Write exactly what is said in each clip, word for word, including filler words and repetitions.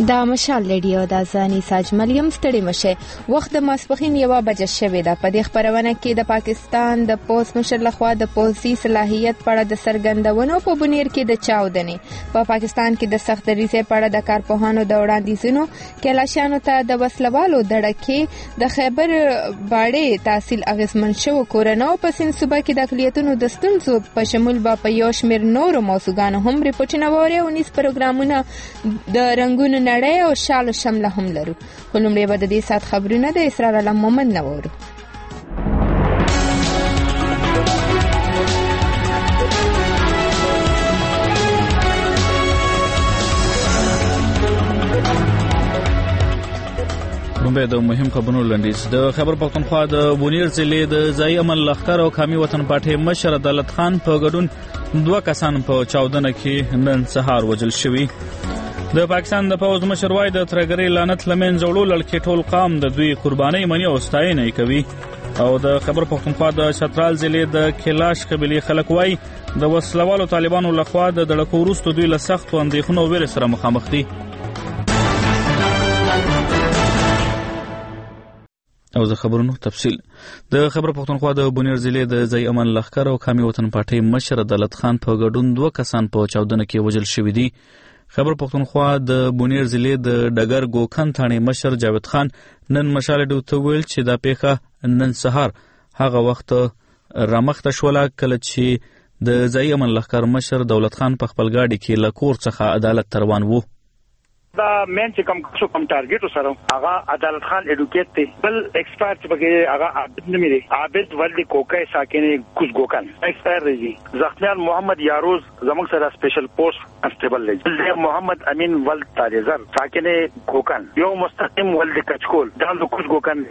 دا مشال ریډیو د ځاني ساجملیم ستړي مشه وخت د ماسپخین یوه بجه شوې ده. په دې خبرونه کې د پاکستان د پوز مشر لخوا د پوزي صلاحیت په اړه د سرګندونو په بنیر کې د چاودنې په پاکستان کې د سخت دریزې په اړه د کارپوهانو د وړاندیزونو کلاشانو ته د وسلوالو دړکې د خیبر باړې تحصیل اغیزمن شو کورنو په سین صوبه کې د اقلیتونو د ستونزو په شمول به په یو شمېر نورو موضوعګانو هم ریپورټونه ووري او نیس پروګرامونه د رنګونو نړۍ او شال شمله هم لرو. خو لومړی به د دې سات خبرونه د اسرار علم مومن نه وورو. لومړی د مهم خبرونو لنډیز. د خیبر پختونخوا د بونیر ضلع د ځایي امن لښکر او قومي وطن پارټۍ مشر عدالت خان په ګډون دوه کسان په چاودنه کې نن سهار وژل شوي. د پاکستان د پوز مشر وای د ترګری لعنت لمن زوړو لړکې ټول قام د دوی قرباني منی او ستاینه کوي. او د خیبر پختونخوا د چترال ضلع د کلاش قبيله خلک وای د وسلوالو طالبانو لخوا د دړکو وروسته دوی له سخت اندېښنو ویره سره مخامخ دي. او د خبرونو تفصیل. د خیبر پختونخوا د بونیر ضلع د ځای امن لښکر او قومي وطن پارټۍ مشر عدالت خان په ګډون دوه کسان په چاودنه کې وژل شوي دي. خیبر پختونخوا د بونیر ضلع د ډګر ګوکن ثانې مشر جاوید خان نن مشال ډیو ته ویل چې دا پیښه نن سهار هغه وخت رامخته شوله کله چې د ځای امن لښکر مشر دولت خان په خپل ګاډي کې له کور څخه عدالت ته روان وو. دا مین چې کم څو کم ټارګټ سره هغه عدالت خان اډوکیټ دی بل ایکسپرت بګي هغه عابد نمي دی عابد ولدي کوکای ساکن کوز ګوکن ایکسپرت دی زخمیان محمد یاروز زموږ سره سپیشل پوسټ کنسټیبل دی محمد امین ولد تاجزر ساکن کوکن یو مستقیم ولدي کچکول دا کوز ګوکن.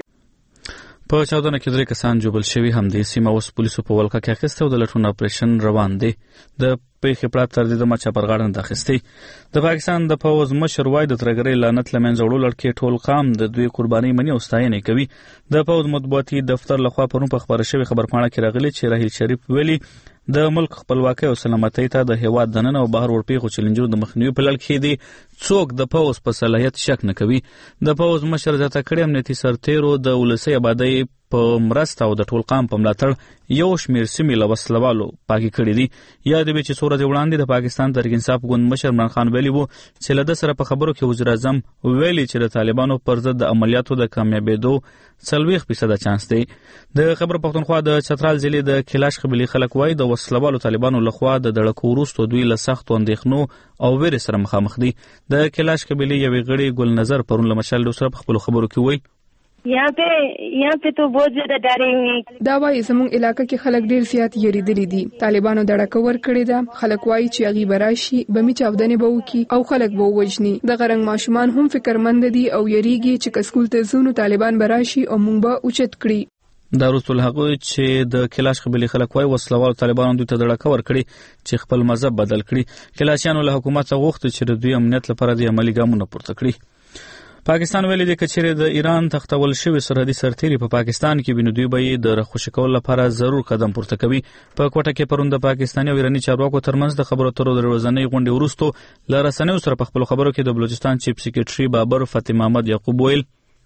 په چاودنه کې درې کسان جوړل شوي هم دي. سیمه اوس پولیسو په ولکه کې اخیسته او د لټون اپریشن روان دی. د پیښې پړه تر دې دمه چا پرغاړه نه اخیستې. د پاکستان د پوز مشر وای د ترګری لعنت لمن زوړو لړکې ټول قام د دوی قرباني منی او ستاینه کوي. د پوز مطبوعاتي دفتر لخوا پرون په خبره شوی خبرپاڼه کې راغلی چې راهیل شریف ویلي د ملک خپلواکۍ او سلامتۍ ته د هیواد دننه او بهر ورپیښو چیلنجونو د مخنیوي په لړ کې دي څوک د پوز په صلاحیت شک نه کوي. د پوز مشر زیاته کړې امنیتي سرتیرو د ولسي آبادۍ په مرسته او د ټول قام په ملاتړ یو شمېر سیمې له وسلوالو پاکې کړي دي. یاد وي چې څو ورځې وړاندې د پاکستان تحریک انصاف ګوند مشر عمران خان ویلي وو چې له ده سره په خبرو کې وزیر اعظم ویلي چې د طالبانو پر ضد د عملیاتو د کامیابېدو څلوېښت فیصده چانس دی. د خیبر پختونخوا د چترال ضلع د کلاش قبیلې خلک وایي د وسلوالو طالبانو لخوا د دړکو وروسته دوی له سختو اندېښنو او ویرې سره مخامخ دي. د کلاش قبیلې یوې غړي ګل نظر پرون له مشال سره په خپلو خبرو کې وایي यहाँ पे यहाँ पे तो बहुत ज्यादा डरे हुए. دا وايي زموږ علاقې کې خلک ډیر زیات یریدلي دي. طالبانو دړکه ور کړې ده. خلک وايي چې هغه براشي بمي چاودنې به وکي او خلک به وژني. د غرنګ ماشومان هم فکرمند دي او یریږي چې کسکول ته زونو طالبان براشي او مونږ به اوچت کړي. دا رسول هغه چې د کلاش قبیلې خلک وای وسلوال طالبانو دوی ته دړکه ور کړي چې خپل مذهب بدل کړي. کلاشیانو له حکومت غوښتي چې د دوی امنیت لپاره د عملی ګامونه پورته کړي. پاکستان ویلي دی چې چیرې د ایران تختول شوی سرحدي سرتیري په پاکستان کې بینو دوی به د خوشی کول لپاره ضرور قدم پورته کوي. په کوټه کې پروند د پاکستاني او ایراني چارواکو ترمنځ د خبرو اترو د ورځنۍ غونډې وروسته ل رسنیو سره په خپل خبرو کې د بلوچستان چیف سیکریټري بابر فتح محمد یعقوب ویل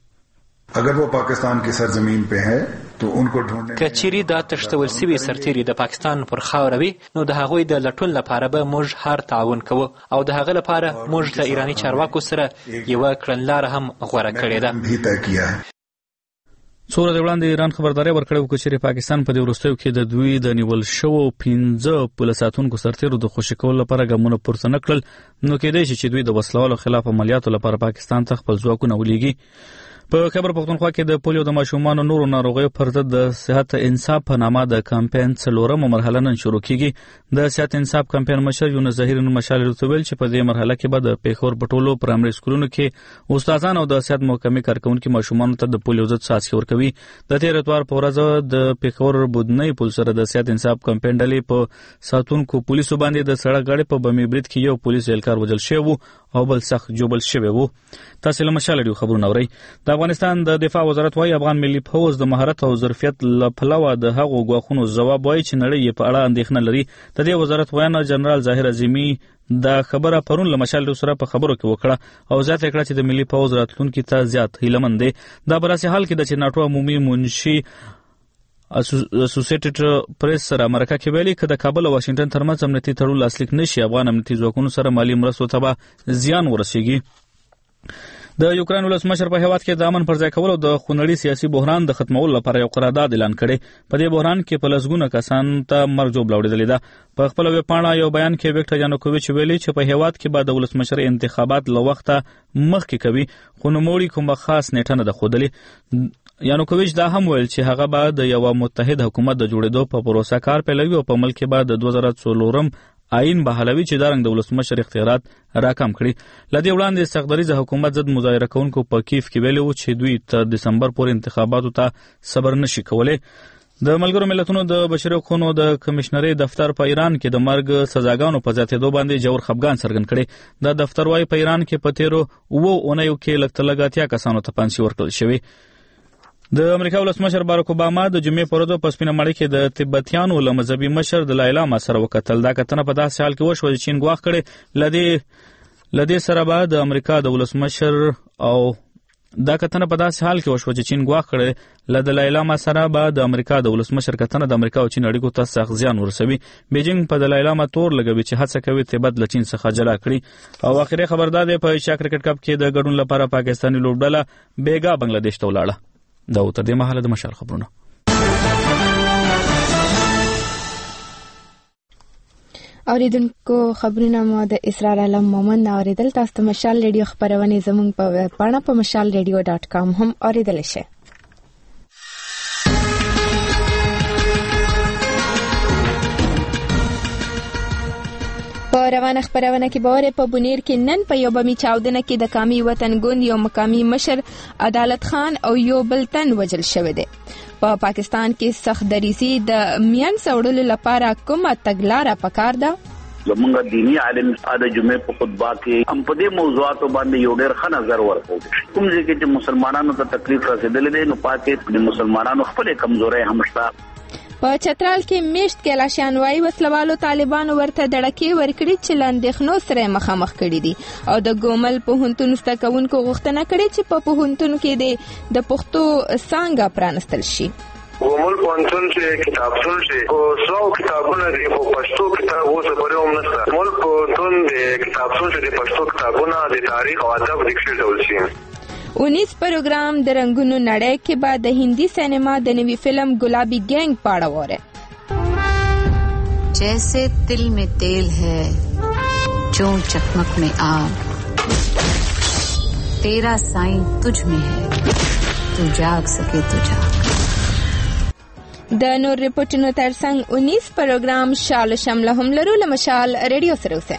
اگر وہ پاکستان کی سرزمین پہ ہے تو ان کو ढूंढنے کچيري دا تشتول سوي سرتيري د پاکستان پر خاور وي نو د هغوی د لټون لپاره به موږ هر تعاون کوو او د هغه لپاره موږ له ایراني چارواکو سره یو کړنلار هم غوړه کړې ده. څو ورځې وړاندې ایران خبرداري ورکړې و چې پاکستان په دې وروستیو کې د دوی د نیول شوو پنځه پولیس ساتونکو سرتیرو د خوشی کولو لپاره ګامونه پورته نه کړل نو کېدای شي چې دوی د وسلوالو خلاف عملیاتو لپاره پاکستان ته خپل ځواکونه ولېږي. په خیبر پختونخوا کې د پولیو د ماشومانو نورو ناروغیو پر ضد د صحت انصاف په نامه د کمپاین څلورمه مرحله نن شروع کیږي. د صحت انصاف کمپاین مشر یونس ظاهر نن مشال رسول چې په دې مرحله کې به د پیښور په ټولو پرایمري سکولونو کې استادان او د صحت محکمې کارکونکو ماشومانو ته د پولیو ضد څاڅکي ورکوي. د تیر اتوار په ورځ د پیښور بودنۍ پل سره د صحت انصاف کمپاین ډلې په ساتونکو پولیسو باندې د سړک غاړې په بمي برید کې یو پولیس اهلکار وژل شوی او بل سخت جوبل شوی وو. تاسو له مشال ډیو خبرونه اورئ. د افغانستان د دفاع وزارت وايي افغان ملي فوز د مهارت او ظرفیت لپاره د هغو غواخونو جواب وایي چې نړۍ په اړه اندېښنه لري. د دې وزارت ویاند جنرال ظاهر عظیمی دا خبره پرون له مشال سره په خبرو کې وکړه او ځات کړه چې د ملي پوز راتلونکي ته زیات هیلمن دی. دا براسي حال کې د چې ناټو عمومي منشي اسوسییټډ پریس سره مرکه کې ویلي چې د کابل او واشنگټن ترمنځ امنیتي تړون لاسلیک نشي افغان امنیتي ځواکونو سره مالی مرستو ته زیان ورسیږي. د یوکرين ولسمشر په هیواد کې د امن پر ځای کولو د خونړي سیاسي بحران د ختمولو لپاره یو قرارداد اعلان کړي. په دې بحران کې په لسګونه کسان ته مرګ جوړ وړاندې ده. په خپل ویبپاڼه یو بیان کې ویکټر یانوکوویچ ویلي چې په هیواد کې بعد د ولسمشر انتخابات له وخته مخکې کوي خو نوموړي کومه خاص نیټه نه ده ښودلې. یانوکوویچ دا هم ویل چې هغه به د یو متحد حکومت د جوړېدو په پروسه کار پیلوي او په ملک کې به د دوه زره څلورم آئین بحالوي چې دارنګ د ولسمشر اختیارات راکم کړي. لدې وړاندې سختدریزه حکومت ضد مظاهره کوونکو په کیف کې ویلي و چې دوی تر دسمبر پورې انتخاباتو ته صبر نشي کولی. د ملګرو ملتونو د بشري حقوقو د کمشنري دفتر په ایران کې د مرګ سزاګانو په زیاتېدو باندې جوړ خفګان څرګند کړي. دا دفتر وايي په ایران کې په تیرو اوو اونیو کې لږ تر لږه اتیا کسانو ته پانسي ورکړل شوي. د امریکا ولسمشر باراک اوباما د جمعې په ورځ په سپینه ماڼۍ کې د تبتیانو له مذهبي مشر د لایلا ما سره وکتل. دا کتنه په داسې حال کې وشوه چې چین ګواښ کړی لدې لدې سره به د امریکا د ولسمشر او دا کتنه په داسې حال کې وشوه چې چین ګواښ کړی لدې لایلا ما سره به د امریکا د ولسمشر کتنه د امریکا او چین اړیکو ته سخت زیان ورسوي. بیجینګ په د لایلا ما تور لګوي چې هڅه کوي تبت له چین څخه جلا کړي. او اخري خبر دا دی په ایشیا کرکټ کپ کې د ګډون لپاره پاکستاني لوبډله بیګا بنگلاديش ته ولاړه. دا تر دې مهاله د مشال خبرونه. اوریدونکو خبرونه مو د اسرار علم مومن اوریدل. تاسو ته مشال ریډیو خبرونه زموږ په پاڼه په مشال ریډیو ډاټ کام هم اوریدل شي. په روانه خبرونه کې باور په بونیر کې نن په یو بمی چاودنه کې د قومي وطن ګوند یو مقامی مشر عدالت خان او یو بل تن وژل شوی دی. په پاکستان کې سخت دریسي د میان سوړلو لپاره کومه تګلاره پکار ده؟ زمونږ دینی عالم د جمعې په خطبه کې هم په دې موضوعاتو باندې یو ډېر ښه نظر ورکوي. کوم ځای کې چې مسلمانانو ته تکلیف رسیدلې ده نو پاتې د مسلمانانو خپل کمزوري هم شته. په چترال کې میشت کلاشان وايي وسلوالو طالبانو ورته دړکې ورکړي چې لاندېخنو سره مخامخ کړي دي او د ګومل پوهنتون ستکونکو غوښتنه کړې چې په پوهنتون کې د پښتو څانګه پرانستل شي. ګومل پوهنتون چې کتابتون چې او څو کتابونه دي په پښتو کتاب اوسه پرې هم نشته. ګومل پوهنتون د کتابتون چې د پښتو کتابونه د تاریخ او ادب لیکل ډول شي. انیس پروگرام د رنگونو نړۍ کې بعد د هندی سینما د نوی فلم گلابی گینگ پاڑا وره. جیسے دل میں تیل ہے جو چکمک میں آگ تیرا سائن تجھ میں ہے تو جاگ سکے تو جاگ. د نور ریپورټونو ترڅنګ انیس پروگرام شال شامل هم لرو. لمشال ریډیو سره اوسه.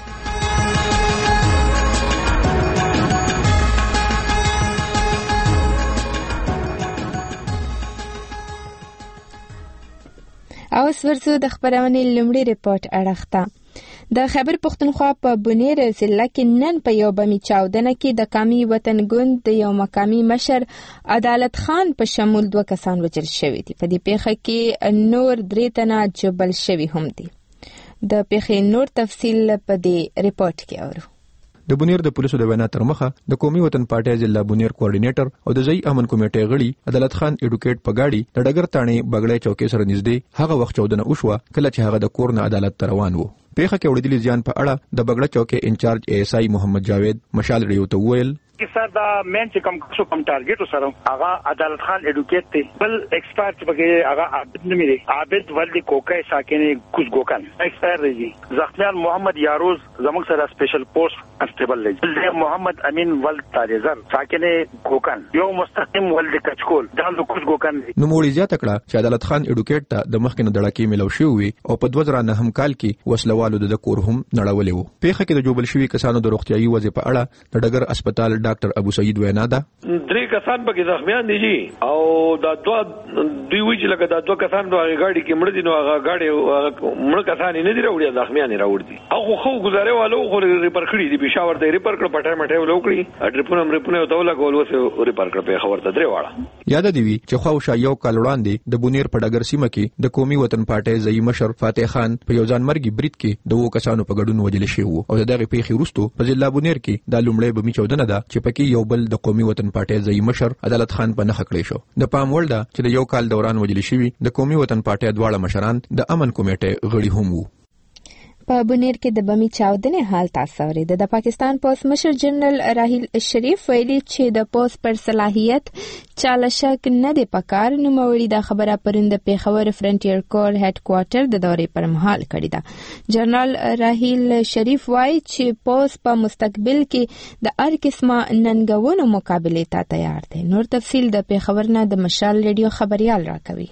او ورسو د خبرونه لومړی ریپورت اړخته د خیبر پښتونخوا په بونیر ضلع کې نن په یو بمی چاودنه کې د قومي وطن ګوند د یو مقامی مشر عدالت خان په شمول دوه کسان وژل شوي دي. په دې پیښه کې نور درې تنه جبل شوي هم دي. د پیښې نور تفصیل په دې ریپورت کې اورو. د بونیر د پولیسو د وینا تر مخه د قومي وطن پارټي ضلع بونیر کوارډینیټر او د ځای امن کمیټې غړي عدالت خان اډوکیټ په گاډي د ډګر تاڼې بغړې چوکۍ سره نږدې هغه وخت چاودنه وشوه کله چې هغه د کور نه عدالت ته روان و. پیښه کې وړاندې زیان په اړه د بغړه چوکۍ انچارج ای اس آی محمد جاوید مشال ریډیو ته وویل چې سر دا مین چې کم څو کم ټارګټ سره هغه عدالت خان اډوکیټ ته بل ایکسپرت بګي هغه عابد نه ملي عابد ولدي کوکای ساکنه کوز ګوکان ایکسپرت دی زخمیان محمد یاروز زموږ سره سپیشل پوسټ کنسټیبل دی محمد امین ولد تاریزر ساکنه ګوکان یو مستقیم ولد کچکول دا د کوز ګوکان نو موړي زیاته کړه چې عدالت خان اډوکیټ ته د مخکنه دړکې ملو شوی او په دوه زره نه هم کال کې وسلوالو د کور هم نړولې وو. پیښه کې د جوبل شوی کسانو د روغتيایي وضع په اړه د ډګر هسپتال ډاکټر ابو سعید وینا ده. درې کسان پکې زخمیان دي جی او دا دوه دوی وی چې لکه دا دوه کسان په غاډي کې مړ دي نو هغه غاډي مړ کسان نه دي راوړي زخمیان راوړي او خو گزارې والو خو ریپر کړی دي پېښور ته ریپر کړ پټه مټه ولوکړي اډرپونه امرپونه ته ولګول وسه ریپر کړ په خبر ته درې واړه یاد دی وی چې خواوشا یو کال وړاندې د بونیر په ډګر سیمه کې د قومي وطن پارټي ځای مشر فاتح خان په یو ځان مرګي برید کې دوه کسانو په ګډون وجل شوی وو او دغه پیښې وروسته په ضلع بونیر کې د لومړی بمی چودنه ده چې پکې یو بل د قومي وطن پارټي ځای مشر عدالت خان په نخ کړی شو د پام وړ ده چې د یو کال دوران وجل شوی د قومي وطن پارټي دواړه مشران د امن کمیټې غړي هم وو په بونیر کې د بمی چاودنې حال تاسو ورید د پاکستان پوس مشر جنرال راحیل شریف ویلي چې د پوس پر صلاحیت چاله شک نه دی پکار نو موري د خبره پرند پیښور فرنټیر کور هډ کوارټر د دورې پر مهال کړی دا جنرال راحیل شریف وایي چې پوس په مستقبل کې د هر قسمه ننګونو مقابله ته تیار دی نور تفصیل د پیښور نه د مشال ریډیو خبريال راکوي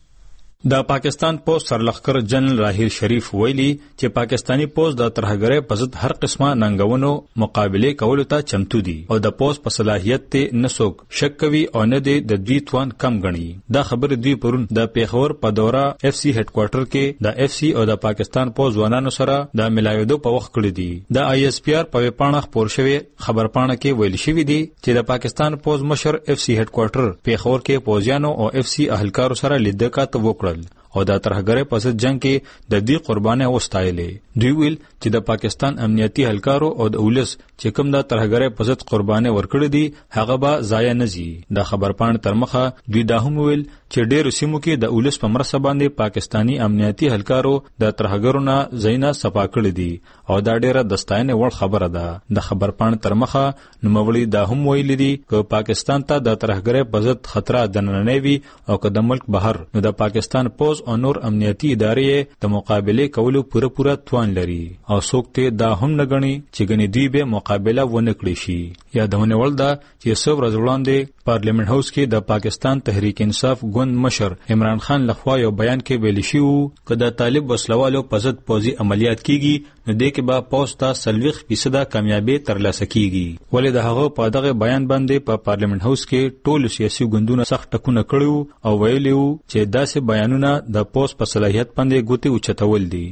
د پاکستان پوسټ سرلخکر جنرال راحیل شریف ویلي چې پاکستانی پوسټ د ترهګرۍ په ضد هر قسمه ننګونو مقابله کولو ته چمتو دي او د پوسټ په صلاحیت ته نسوک شک کوي او نه د دوی توان کم غني دا خبر دوی پرون د پیښور په دوره اف سی هډ کوارټر کې د اف سی او د پاکستان پوسټ ځوانانو سره د ملایدو په وخت کړی دي د آی اس پی آر په ویبپاڼه خبر شوی خبرپاڼه کې ویل شوی دی چې د پاکستان پوسټ مشر اف سی هډ کوارټر پیښور کې پوزیانو او اف سی اهلکارو سره لیدکات وکړل او د ترهګرۍ په ضد جنگ کې د دې قرباني وستایلې دوی ویل چې د پاکستان امنیتي اهلکارو او د اولس چې کوم د ترهګرۍ په ضد قرباني ورکړي دي هغه به ضایع نه زی د خبرپاڼه تر مخه دوی دا هم ویل چې ډېر سیمو کې د اولس په مرسته باندې پاکستانی امنیتي اهلکارو د ترهګرو نه زینا صفا کړی دي او دا ډېره دستاینه وړ خبره ده د خبرپاڼه تر مخه نوموړي دا هم ویل دي چې پاکستان ته د ترهګرۍ په ضد خطر د نننوي او که د ملک بهر نو د پاکستان پوز او نور امنیتي ادارې د مقابله کولو پوره پوره توان لري او څوک ته دا هم نه غني چې غني دوی به مقابله ونه کړی شي یادونه ول دا چې څو ورځې وړاندې پارلیمنت هاوس کې د پاکستان تحریک انصاف ګوند مشر عمران خان لخوا یو بیان کې ویل شي چې د طالب وسلوالو په ضد پوزي عملیات کیږي نو د کې به پوسټه سلويخ فیصد کامیابی ترلاسه کیږي ولې د هغه په دغه بیان باندې په پارلیمنت هاوس کې ټول سیاسي ګوندونو سخت ټکونه کړو او ویلي چې داسې بیانونه د پوسټ په صلاحیت باندې ګوتې اوچتول دي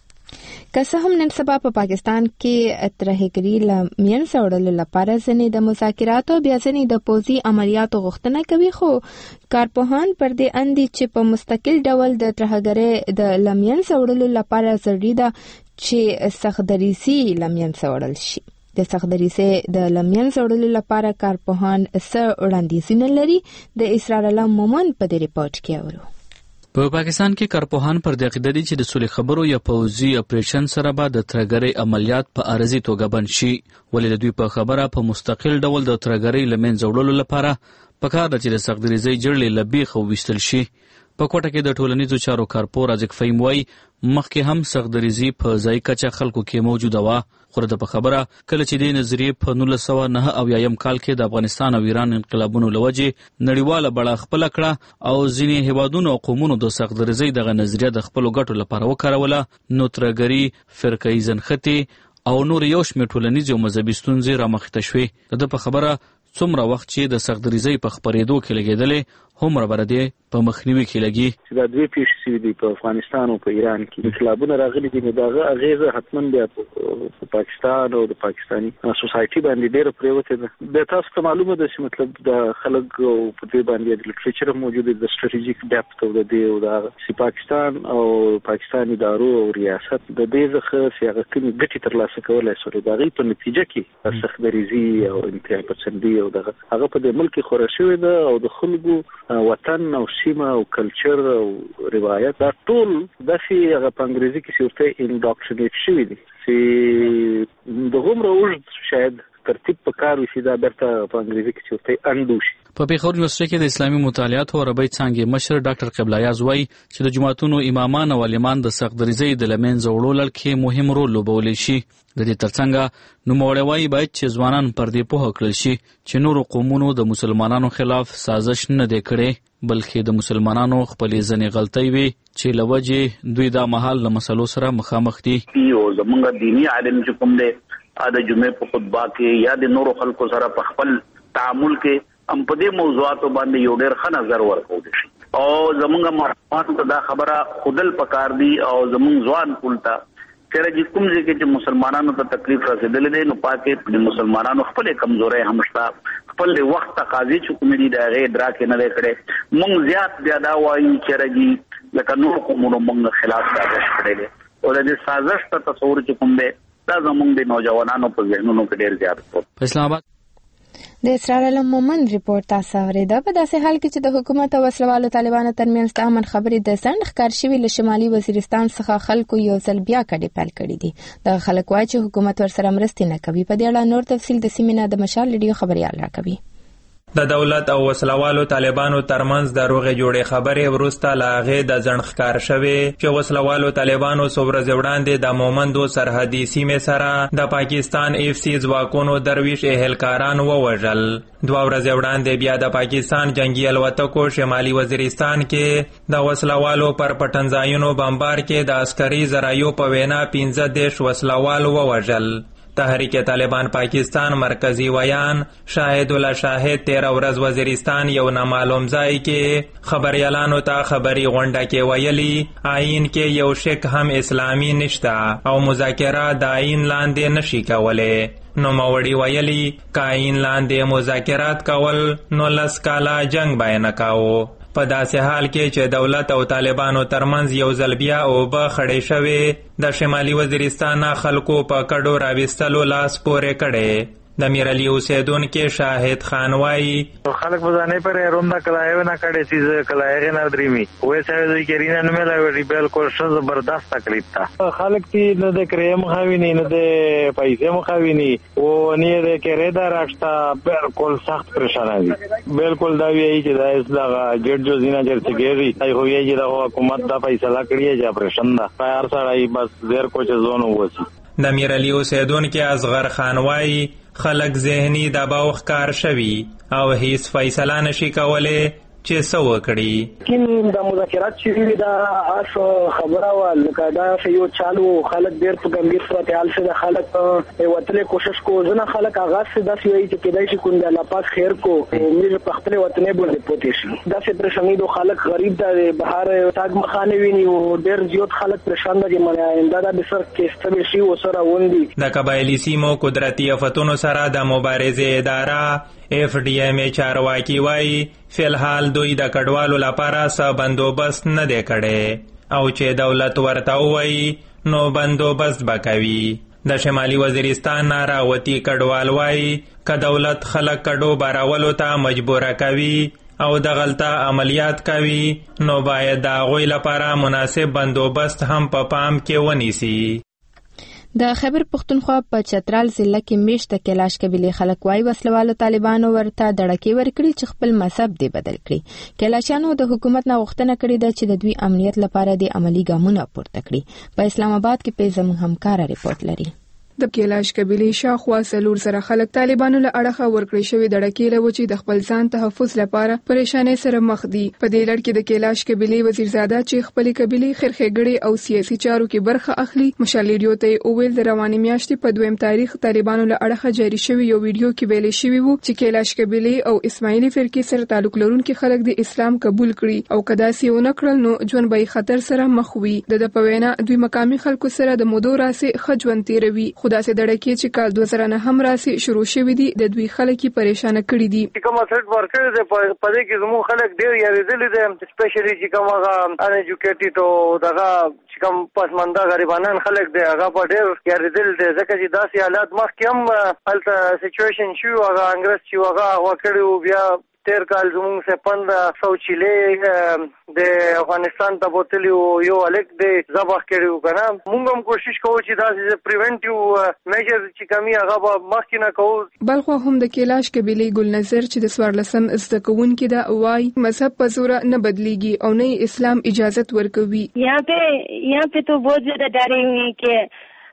که څه هم نن سبا په پاکستان کې ترهګري لمین سوړلو لپاره ځنې د مذاکراتو بیا ځنې د پوزي عملیاتو غوښتنه کوي خو کارپوهان پر دې اندي چې په مستقل ډول د ترهګرۍ د لمین سوړلو لپاره ضروري ده چې سختدریسي لمین سوړل شي د سختدریسي د لمین سوړلو لپاره کارپوهان څه وړاندیزونه لري د اسرار الله مومن په دې ریپورت کې اورو په پاکستان کې کارپوهان پر دې عقیده دي چې د سولې خبرو یا پوځي اپریشن سره به د ترهګرۍ عملیات په عارضي توګه بند شي ولې د دوی په خبره په مستقل ډول د ترهګرۍ لمن جوړولو لپاره پکار ده چې د سختدریزي جړلې لبي خو وستل شي په کوټه کې د ټولنیزو چارو کارپور ازک فهم وای مخکې هم سختدریزي په ځای کچه خلکو کې موجوده و خو د په خبره کله چې د نظریه په نولس سوه نهه اویایم کال کې د افغانستان او ایران انقلابونو لوجه نړیواله بړه خپل کړه او ځینې هیوادونو او قومونو د سختدریزي دغه نظریه د خپل ګټو لپاره وکاروله نو ترهګري فرقه ځنختی او نور یو شمېر ټولنیز او مذهبي ستونزې رامخته شوې د په خبره څومره وخت چې د سختدریزي په خبرېدو کې لګېدلې هم رابرده په مخنیوي کې لګي چې دا دوی پیښې شوې دي په افغانستان او په ایران کې انقلابونه راغلي دي نو دغه اغیزه حتما بیا په پاکستان او د پاکستاني سوسایټي باندې ډېر پریوته ده د تاسو ته معلومه ده چې مطلب د خلک په دې باندې د لټریچر موجوده د سټریټیجیک ډیپث او د دې او د چې پاکستان او پاکستاني ادارو او ریاست د دې ځخه سیاغه کوي ګټي ترلاسه کولای شي د غي په نتیجه کې سختدریزي او انتهای پسندي او دغه هغه په دې ملک خورا شوی ده او د خلکو وطن او سیمه او کلچر او روایت دا ټول د فی هغه په انګریزي کې صورت انډاکټرینیټ شوی دي چې د غومره وژد شاید ترتیب په کار وشي دا برته په انګریزي کې صورت انډو شي په پیښور یونیورسيټي کې د اسلامي مطالعات او عربی څانګې مشر ډاکټر قبله یاز وایي چې د جماعتونو امامان او عالمان د سختدریزي د لمن زوړول کې مهم رول لوبولی شي د دې ترڅنګ نو موړوي باید چې ځوانان پر دې پوهه کړل شي چې نور قومونو د مسلمانانو خلاف سازش نه دی کړی بلکې د مسلمانانو خپلې ځنې غلطۍ وي چې لوجه دوی دا محل له مسلو سره مخامخ دي یو زمونږ دینی عالم چې کوم دی د جمعې په خطبه کې یا د نورو خلکو سره په خپل تعامل کې ام په دې موضوعاتو باندې یو ډېر ښه نظر ورکول شي او زمونږ مارمانو ته دا خبره خودل پکار دی او زمونږ ځوان کولتا چیرې چې کوم ځای کې چې مسلمانانو ته تکلیف رسیدلې ده نو پاکه د مسلمانانو خپل کمزوري همشتا خپل وخت تقاضي چې کوم دي دا غي دراکې نه کړي مونږ زیات زیاده وایي چیرې لکه نور کومو مونږ خلاف سازش کړي او د سازش ته تصور چې کوم دی دا زمونږ د نوجوانانو په ذهنونو کې ډېر زیات په اسلام آباد د اسرار علم مومند ریپورت تاسو اوریدا په داسې حال کې چې د حکومت او وسلوالو طالبانو ترمنځ د امن خبرې د سند ښکار شوی له شمالي وزیرستان څخه خلکو یو ځل بیا کډې پیل کړې دي د خلک وایي چې حکومت ورسره مرستې نه کوي په دې اړه نور تفصیل د سیمینار د مشال لیډیو خبريال راکوي د دولت او وسلوالو طالبانو ترمنځ د روغې جوړې خبرې ورسته لاغې د ځنډ شوي چې وسلوالو طالبانو سوبرز وړاندې د مومندو سرحدي سیمې سره د پاکستان اف سی ځواکونو درویش اهلکاران ووژل. دوه ورځې وړاندې بیا د پاکستان جنگي الوتکو شمالي وزیرستان کې د وسلوالو پر پټنځایونو بمبار کې د عسکري ذرایعو په وینا پنځه دیرش وسلوال ووژل. تحریک طالبان پاکستان مرکزی ویان شاهد الله شاهد تیرا ورځ وزیرستان یو نامعلوم ځای کې خبريالانو ته خبري غونډه کې ویلي آئین کې یو شک هم اسلامي نشتا او مذاکرات د آئین لاندې نشي کولای. نو موړي ویلي کاین لاندې مذاکرات کول نو لس کاله جنگ به نه کاوه. په داسې حال کې چې دولت او طالبانو ترمنځ یو ځل بیا اوبه خړې شوې د شمالي وزیرستان خلکو په کډو راوستلو لاس پورې کړي. د میرعلی اوسیدونکو شاهد خان وایي خلک په ځانې پر روندا کلایو نه کړي چې کلایغه نه درېمي وې سره د کیرینه نه ملایوي بالکل ش زبردست تکلیف تا خلک تی نه د کریم خاویني نه د پیسې مخاویني او نه د کېره راښتا بالکل سخت پریشان دي. بالکل دا ویي چې دا اسلام جډ جو زینا چرچګيري ای هو یي چې د حکومت دا فیصله کړی چې اپریشن دا هر سړی بس زیر کوچ زون ووسی. د میرعلی اوسیدونکو اصغر خان وایي خلک ذهني دباو ښکار شوي او هیڅ فیصله نشي کولای چې څه وکړي. کین د مذاکرات چې دا اس خبره و لکه دا یو چالو خلک ډېر په ګمبیر صورت حال سره خلک وتلې کوشش کو ځنه خلک آغاز سے داسې وایي چې کدای شي کوم د الله پاک خیر کو موږ په خپل وطن باندې پوتې شي. دا څه پرېشاني دو خلک غریب د بهر تاګ مخانه ویني او ډېر زیات خلک پریشان دي مله انده د بسر کې ستل شي او سره وندي. د قبایلی سیمو قدرتي افتونو سره د مبارزې اداره اف ډی ایم چارواکي وایي فی الحال دوی د کډوالو لپاره څه بندوبست نه دی کړی او چې دولت ورته وایي نو بندوبست به کوي. د شمالي وزیرستان نه راوتي کډوال وایي که دولت خلک کډو بارولو ته مجبوره کوي او د غلطه عملیات کوي نو باید د هغوی لپاره مناسب بندوبست هم په پام کې ونیسي. د خیبر پختونخوا په چترال ضلع کې میشت د کلاش قبیله خلک وايي وسلوالو طالبانو ورته دړکې ورکړي چې خپل مذهب دی بدل کړي. کلاشانو د حکومت نه غوښتنه کړې ده چې د دوی امنیت لپاره د عملی ګامونه پورته کړي. په اسلام آباد کې په زموږ همکار ریپورت لري. د کلاش قبیله شاخوا سلور سره خلک طالبانو له اړخه ورکړی شوی دړکې له وچی د خپل ځان تحفظ لپاره پریشانې سره مخ دي. په دې لړ کې د کلاش قبیله وزیرزاده چې خپل قبیله خرخېګړې او سیاسي چارو کې برخه اخلي مشالېډیو ته اوویل د رواني میاشتې په دویم تاریخ طالبانو له اړخه جاری شوی یو ویډیو کې ویل شوی وو چې کلاش قبیله او اسماعیلی فرقې سره تعلق لرونکي خلک د اسلام قبول کړي او کدا سیو نه کړل نو ژوند به خطر سره مخ وي. د پوینا دوی مقامی خلکو سره د مودو راسي خجوند تیروي. خدا سي دړکې چې کال دوه زره نه هم راسي شروع شوې دي د دوی خلک پریشان کړي دي. کومه سټ ورکړي ده په دې کې زموږ خلک ډېر یریدلي دي سپیشلی چې کوم هغه ان ایجوکیټډ او دغه چې کوم پسمانده غریبانان خلک دي هغه په ډېر یریدل دي ځکه چې داسې حالات مخکې هم هلته سچویشن شو هغه انګرس چې هغه وکړي بیا تیر کال زموږ سپند سوچیلې د افغانستان ته بوتلی یو الک د ذبح کړیو کنه موږ هم کوشش کوو چې دا پریونټیو میجرز چې کمی هغه مخکې نه کوو. بلخو هم د کلاش قبیله ګل نظر چې د سوارلسم زده کوونکي دا وای مذهب په زور نه بدلیږي او نه اسلام اجازت ورکوي. यहाँ पे यहाँ पे तो बहुत ज्यादा डरे हुए हैं कि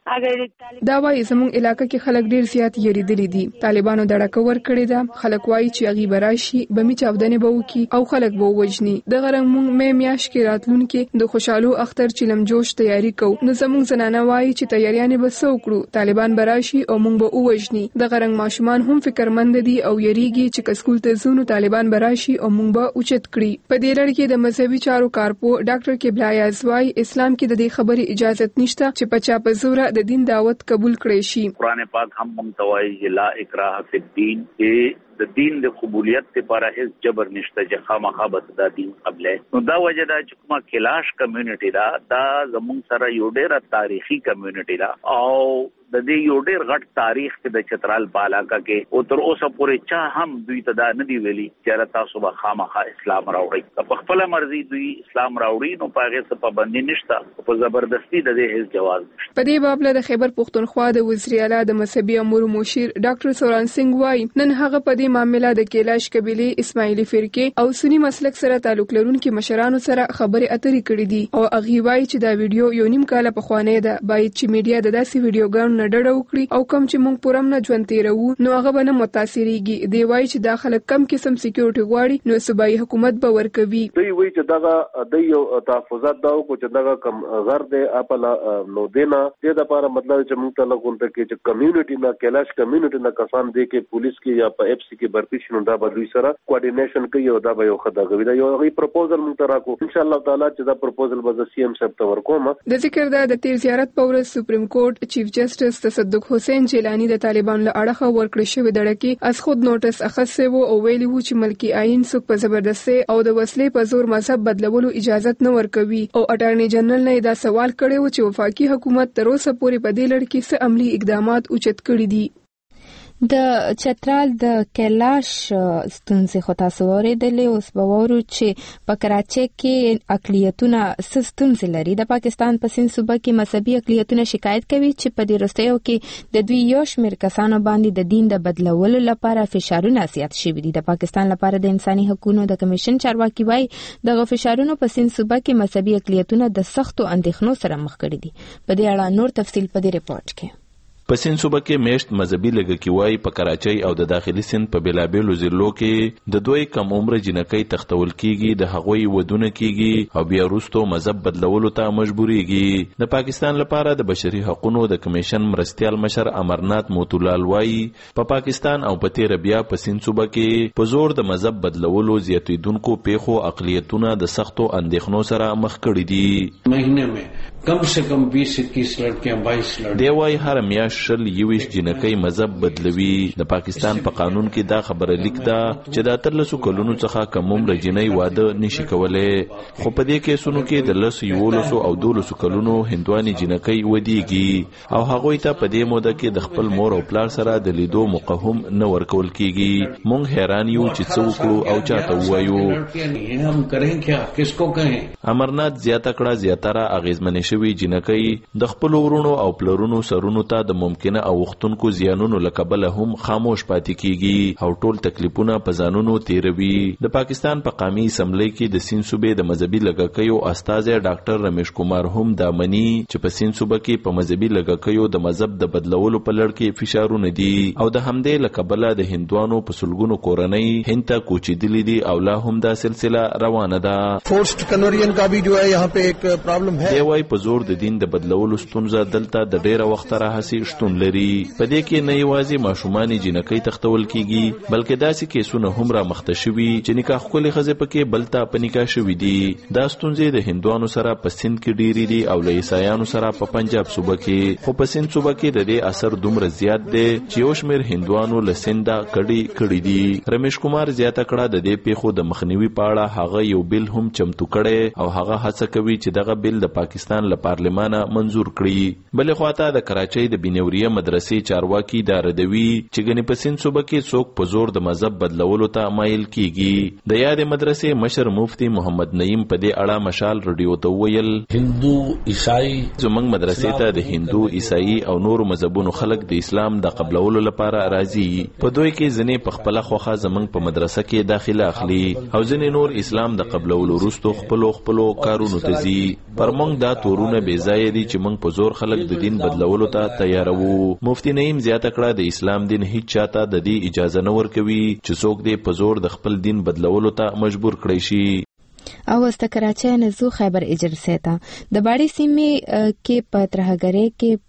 دا وايي زموږ علاقې کې خلک ډیر زیات یریدلي دي. طالبانو دړه ور کړې ده. خلک وايي چې هغه براشي بمی چاودنې به وکي او خلک به وژني. د غرنګ مونږ مې میاش کې راتلونکي د خوشحالو اختر چلم جوش تیاری کو. نو زموږ زنانه وايي چې تیاریانې به سوکړو. طالبان براشي او مونږ به وژني. د غرنګ ماشومان هم فکرمند دي او یریږي چې کسکول ته زونو طالبان براشي او مونږ به اوچت کړي. په دې لړ کې د مذهبي چارو کارپو ډاکټر قبله یازوای اسلام کې د دې خبرې اجازه نشته چې په چا په زور د دین دعوت قبول کړي شي. قرآن پاک هم متوای لا اکراه فی الدین کې د دین د قبولیت لپاره هیڅ جبر نشته چې خامخا به د دین قبله. نو دا وجه دا چې کومه کلاش کمیونټي دا دا زموږ سره یو ډېر تاریخي کمیونټي دا او د دې یو ډېر غټ تاریخ کې د چترال په علاقه کې او تر اوسه پورې چا هم دوی ته دا نه دی ویلي چې تاسو به خامخا اسلام راوړئ. په خپل مرزي دوی اسلام راوړي نو په هغه څه پابندي نشته. په زبردستی د دې هیڅ جواز نشته. په دې باب د خیبر پښتونخوا د وزیر اعلی د مذهبي امور مشیر ډاکټر سوران سنگ وايي نن هغه په دې معاملې د کیلاش قبيله اسماعیلی فرقه او سنی مسلک سره تعلق لرونکي مشرانو سره خبرې اترې کړې دي او هغه وايي چې دا ویډیو یو نیم کال په خوانې ده. باید چې میډیا د داسې ویډیوګانو نه ډډه وکړي او کوم چې موږ پرم نه ژوند تیرو نو هغه به نه متاثرېږي. دی وايي چې دا خلک کم قسم سکیورټي غواړي نو صوبایي حکومت به ورکوي. دوی وایي چې دغه د یو تحفظات دا کو چې دغه کم غر دی خپل نو دینا دې د لپاره مطلب چې موږ ته لګونته کې چې کمیونټي نه کلاش کمیونټي نه کسان دي کې پولیس کې یا په اف سی کې برتی شنو دا به دوی سره کوارډینیشن کوي او دا به یو خدای غوي دا یو غي پروپوزل موږ ته راکو ان شاء الله تعالی چې دا پروپوزل به سی ام صاحب ته ورکوم. د ذکر دا د تیر زیارت په ورځ سپریم کورټ چیف جسټس تصدق حسین جیلانی د طالبان له اړخه ورکړی شوی دړه کې از خود نوټس اخیسته وو او ویلي وو چې ملکی آئین څوک په زبردستي او د وسلې په زور مذهب بدلولو اجازه نه ورکوي او اټارنی جنرال نه دا سوال کړی و چې وفاقي حکومت تر اوسه پورې په دې لړ کې څه عملی اقدامات اوچت کړي دي. د چترال د کیلاش ستونزې خو تاسو اوریدلې اوس به وورو چې په کراچۍ کې اقلیتونه ستونزې لري. د پاکستان په سند صوبه کې مذهبي اقلیتونه شکایت کوي چې په دې وروستیو کې د دوی یو شمېر کسانو باندې د دین د بدلولو لپاره فشارونه زیات شوي دي. د پاکستان لپاره د انساني حقوقو د کمیشن چارواکي وايي دغه فشارونو په سند صوبه کې مذهبي اقلیتونه د سختو اندېښنو سره مخ کړي دي. په دې اړه نور تفصیل په دې ریپورت کې. په سند صوبه کې میشت مذهبي لږکي وای په کراچۍ او د داخلي سند په بلابلو ضلعو کې د دوی کم عمر جنکۍ تختول کیږي د هغوی ودونه کیږي او بیا وروسته مذهب بدلولو ته مجبوریږي. د پاکستان لپاره د بشري حقوقو د کمیشن مرستيال مشر امرنات موتولال وای په پا پاکستان او په تیر بیا په سند صوبه کې په زور د مذهب بدلولو زیاتیدونکو پیښو اقلیتونه د سختو اندېښنو سره مخ کړي دي. مهینه में कम से कम बीस इक्कीस लड़कियां बाईस लड़के دی وای هر میاشت شل یویش جنکۍ مذهب بدلوي. د پاکستان په قانون کې دا خبره لیک ده چې د اتلسو کلونو څخه کم عمر جنۍ واده نشي کولای. خو په دې کیسونو کې د لسو یولسو او دولسو کلونو هندواني جنکۍ ودیږي او هغوی ته په دې موده کې د خپل مور او پلار سره د لیدو موقع هم نه ورکول کیږي. مونږ حیران یو چې څه وکړو او چاته ووایو. हम करें क्या, किसको कहें. امرنات زیاته کړه زیاتره اغیزمنې شوی جنکۍ د خپل ورونو او پلرونو سرونو ته د ممکنه او وختونکو زیانونو لکبله هم خاموش پاتې کیږي او ټول تکلیفونه په ځانونو تیروي. د پاکستان په قومي اسمبلی کې د سند صوبې د مذهبي لږکیو استاذ ډاکټر رمیش کمار هم دا مني چې په سند صوبه کې په مذهبي لږکیو د مذهب د بدلولو په لړ کې فشارونه دي او د همدې لکبله د هندوانو په سلګونو کورنۍ هند ته کوچېدلې دي او لا هم دا سلسله روانه ده. فورسډ کنورین کا بھی جو ہے یہاں پہ ایک پرابلم ہے. دی وای په زور د دین د بدلولو ستونزه دلته د ډیره وخت راهسي شتون لري. په دې کې نه یوازې ماشومان جنکۍ تختول کیږي بلکې داسې کیسونه هم را مخته شوي چې نکاح خولي خزه پکې بلته پنیکا شوي دي. دا ستونزې د هندوانو سره په سند کې ډېری دي او له عیسایانو سره په پنجاب صوبه کې. خو په سند صوبه کې د دې اثر دومره زیات دی چې یو شمېر هندوانو له سنده کړي کړي دي. رمیش کمار زیاته کړه د دې پیښو د مخنیوي په اړه هغه یو بل هم چمتو کړي او هغه هڅه کوي چې دغه بل د پاکستان له پارلمانه منظور کړي. بلې خواته د کراچۍ د بنوریه مدرسې چارواکي دا ردوي چې ګنې په سند صوبه کې څوک په زور د مذهب بدلولو ته مایل کیږي. د یادې مدرسې مشر مفتی محمد نعیم په دې اړه مشال رادیو ته ویل هندو عیسائی زمونږ مدرسې ته د هندو عیسائی او نور مذهبونو خلک د اسلام د قبلولو لپاره راځي. په دوی کې ځنې په خپل خوخه زمونږ په مدرسه کې داخله اخلي او ځنې نور اسلام د قبلولو وروسته خپل خپل کارونو ته ځي. پر موږ دا زورونه بې ځایه دي چې موږ په زور خلک د دین بدلولو ته تیاروو. مفتي نعیم زیاته کړه د اسلام دین هیڅ چاته د دې اجازه نه ورکوي چې څوک دې په زور د خپل دین بدلولو ته مجبور کړی شي. او است کراچۍ نه زو خیبر اجرسه ته د باړې سیمې کې په ترهګرۍ کې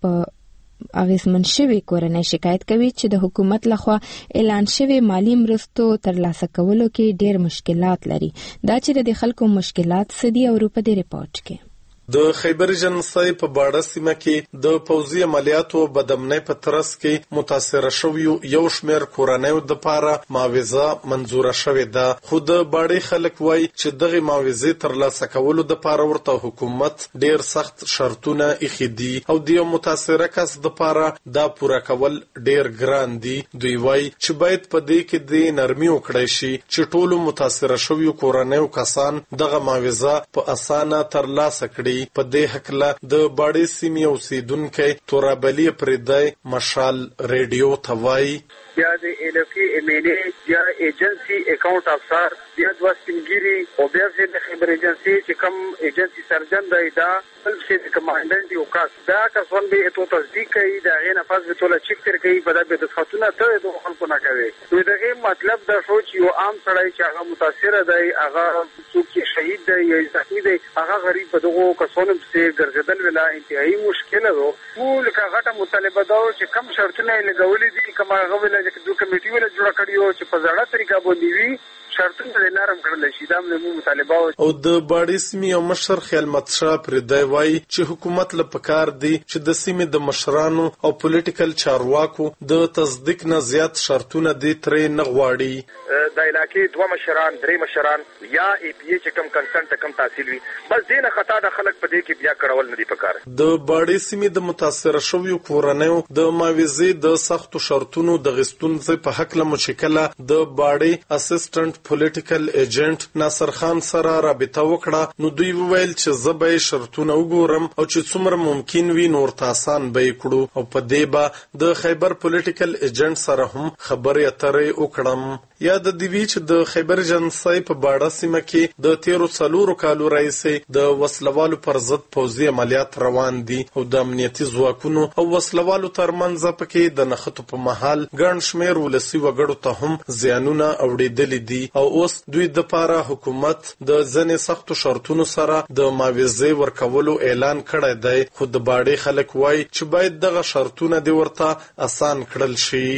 په اغیزمن شوی کورنۍ شکایت کوي چې د حکومت لخوا اعلان شوی مالی مرستو ترلاسه کولو کې ډېر مشکلات لري. دا چې د خلکو مشکلات سدي او په دې ریپورت کې د خیبر جنسای په باړه سیمه کې د پوځي عملیاتو بدامنۍ په ترڅ کې متاثر شوی یو شمېر کورنیو د پاره معاوضه منزوره شوې ده، خو د باړې خلک وایي چې دغه معاوضه ترلاسه کولو د پاره ورته حکومت ډیر سخت شرطونه ایښي دي او د یو متاثر کس د پاره دا پوره کول ډیر ګران دي. دوی وایي چې باید په دې کې د نرمي وکړای شي چې ټولو متاثر شوی کورنیو کسان دغه معاوضه په اسانه ترلاسه کړي. په دې حقله د باړې سیمې اوسیدونکي تورابلي پردای مشال ریډیو ته وایي بیا د الفی ایمیلی بیا ایجنسی اکاونټ افسر بیا د وسپنګيري او بیا د خبر ایجنسی چې کوم ایجنسی سرجن دی دا بل څه د کمانډنټ یو کاس دا کسان به ته تصدیق کوي دا غي نفاذ به توله چک تر کوي په دغه د خاتونه ته د خلکو نه کوي. نو دغه مطلب دا شو چې یو عام سړی چې هغه متاثر دی هغه څوک شهید دی یا زخمی دی هغه غریب په دغه کسانو په ګرځیدل ولا انتهایی مشکل ده. ټول کاغه مطالبه دا چې کم شرطونه لګولې دي کومه غوښنه چې دوه کمیټې ولا جوړ کړیو چې په ځړه طریقه باندې وی شرطونه نرم کړل شي. دا موږ مطالبه او د باړې سیمې او مشر خیالمت شاه پردای وایي چې حکومت له پکار دی چې د سیمې د مشرانو او پولیټیکل چارواکو د تصدیق نه زیات شرطونه دي ترې نه غواړي. د علاقې دوه مشران درې مشران یا ای پی ای چې کم کنسنټ کم تحصیل وي بس دینه خطا د خلک په دې کې بیا کړول نه دی پکار. د باړې سیمې د متاثر شویو کورنیو د معاوضې د سختو شرطونو د غستونځ په حق له مشکله د باړې اسسټنټ پولیټیکل ایجنټ ناصر خان سره رابطه وکړه. نو دوی وویل چې زه به شرطونه وګورم او چې څومره ممکن وي نور تاسان به کړو او په دې به د خیبر پولیټیکل ایجنټ سره هم خبرې اترې وکړم. یا د دیوی چې د خیبر جنسای په باړه سیمه کې د تیرو څلورو کالو راهیسې د وسلوالو پر ضد پوځي عملیات روان دي او د امنیتي ځواکونو او وسلوالو ترمنځ پکې د نښتو په محل ګڼ شمېر ولسي وګړو ته هم زیانونه اوریدلي دي او اوس دوی د پاره حکومت د ځنې سختو شرطونو سره د معاوضې ورکولو اعلان کړی دی، خو د باړې خلک وایي چې باید دغه شرطونه د ورته آسان کړل شي.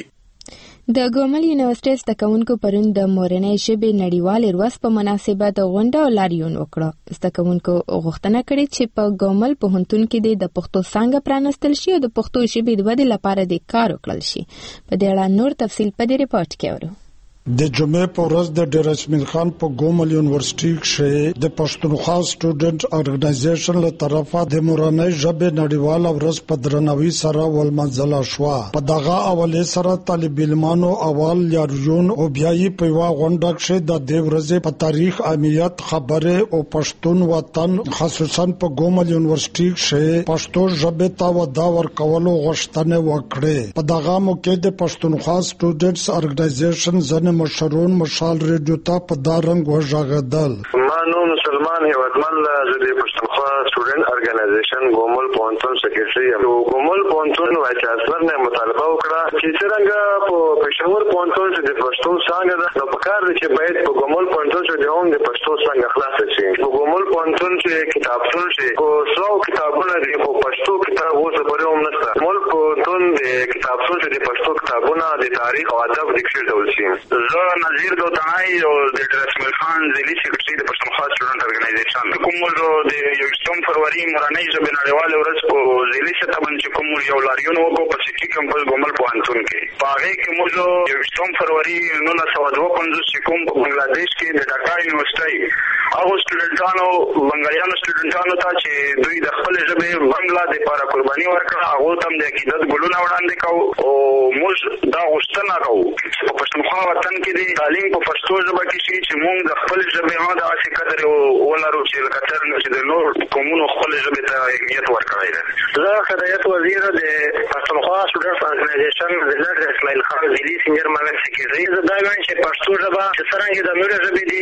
د ګومل یونیورسيټي زده کوونکو پرون د مورنۍ ژبې نړیوالې ورځ په مناسبت غونډه او لاریون وکړه. زده کوونکو غوښتنه کړې چې په ګومل پوهنتون کې د پښتو څانګه پرانستل شي او د پښتو ژبې د ودې لپاره د کار وکړل شي. په دې اړه نور تفصیل په دې ریپورت کې اورو. د جمعې په ورځ د ډیر اسمین خان په ګومل یونیورسيټي کې د پښتونخوا سټوډنټ ارګنایزیشن له طرفه د مورنۍ ژبې نړیواله ورځ په درناوي سره ولمنځله شو. په دغه اولې سره طالب علمانو اول لاریون او بیاي په وا غونډه کې د دې ورځې په تاریخ اهمیت خبره او پښتون وطن خصوصا په ګومل یونیورسيټي کې پښتو ژبې ته ودا ورکولو غوښتنه وکړه. په دغه موقع د پښتونخوا سټوډنټس ارګنایزیشن ځنه مشرون مشال ریډیو ته په دارنګ وژغدل. مانو مسلمان هیوادمن د پښتونخوا سټوډنټ ارګنایزیشن ګومل پونتون سکرټری یم. ګومل پونتون وایي چې نه مطالبه وکړه چې څنګه په پېښور پونتون چې د پښتو څنګه د نو پکار دي چې باید په ګومل پونتون چې د هم د پښتو څنګه خلاص شي. په ګومل پونتون چې کتابتون شي او څو کتابونه دي په پښتو کتاب اوس پرې هم نشته. ګومل پونتون د کتابتون چې د پښتو کتابونه د تاریخ او ادب د کښې ډول شي. زه نظیر دوتای او د رسمل خان ځلي سکرټری د پښتونخوا سټوډنټ ارګنایزیشن کوم د یوشتم فروری مورنۍ ژبې نړیواله ورځ په ځلي سطح باندې کوم یو لاریون وکړو په سټي کمپس ګومل پوهنتون کې. په هغې کې موږ یوشتم فروری نولس سوه دوه پنځوس چې کوم په بنګلادیش کې د ډاکا یونیورسټۍ هغو سټوډنټانو بنګالیانو سټوډنټانو ته چې دوی د خپلې ژبې بنګلا دپاره قرباني ورکړه هغو ته هم د عقیدت ګلونه وړاندې کوو او موږ دا غوښتنه کوو چې په پښتونخوا وطن کې د تعلیم په پښتو ژبه کې شي چې موږ د خپل ژبې هم داسې قدر ولرو چې لکه څرنګه چې د نور قومونو خپل ژبې ته اهمیت ورکړی دی. زه خدایت وزیر د پښتونخوا سټوډنټس ارګنایزیشن د لارډ اسماعیل خان ځلي سینیر مالک سکرټري. زه دا وایم چې پښتو ژبه چې څرنګه د نورو ژبې دي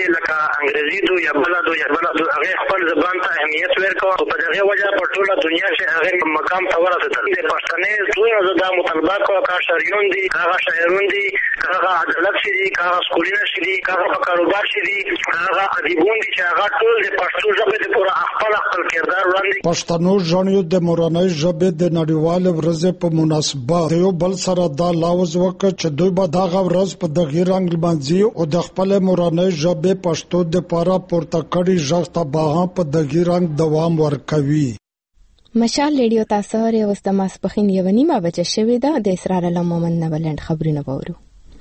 چې لکه انګریزي دو یا بلدو یا بلدو هغه خپل زبان ته اهمیت ورکړ او په دغه وجه په ټوله دنیا کې هغه مقام ته ورسېدل. د پښتنې زوی زه دا مطالبه کوم کا شریون دي هغه شاعرون دي هغه عدالت شي دي هغه سکولونه شي دي هغه په کاروبار شي دي هغه ادیبون دي چې هغه ټول د پښتو ژبې د پوره خپل خپل کردار وړاندې پښتنو ژوند د مورنۍ ژبې د نړیوال ورځ په مناسبت یو بل سره دا لاوز وکړ چې دوی به دا ورځ په دغه رنګ باندې او د خپل مورنۍ ژبې پښتو د لپاره پورته کړي ژغ ته به په دغه رنګ دوام ورکوي. مشال ریډیو تاسو لري اوس د ماسپخین یو نیمه بجې شوې ده. د اسرار الله مومن نبلند خبرونه وورو.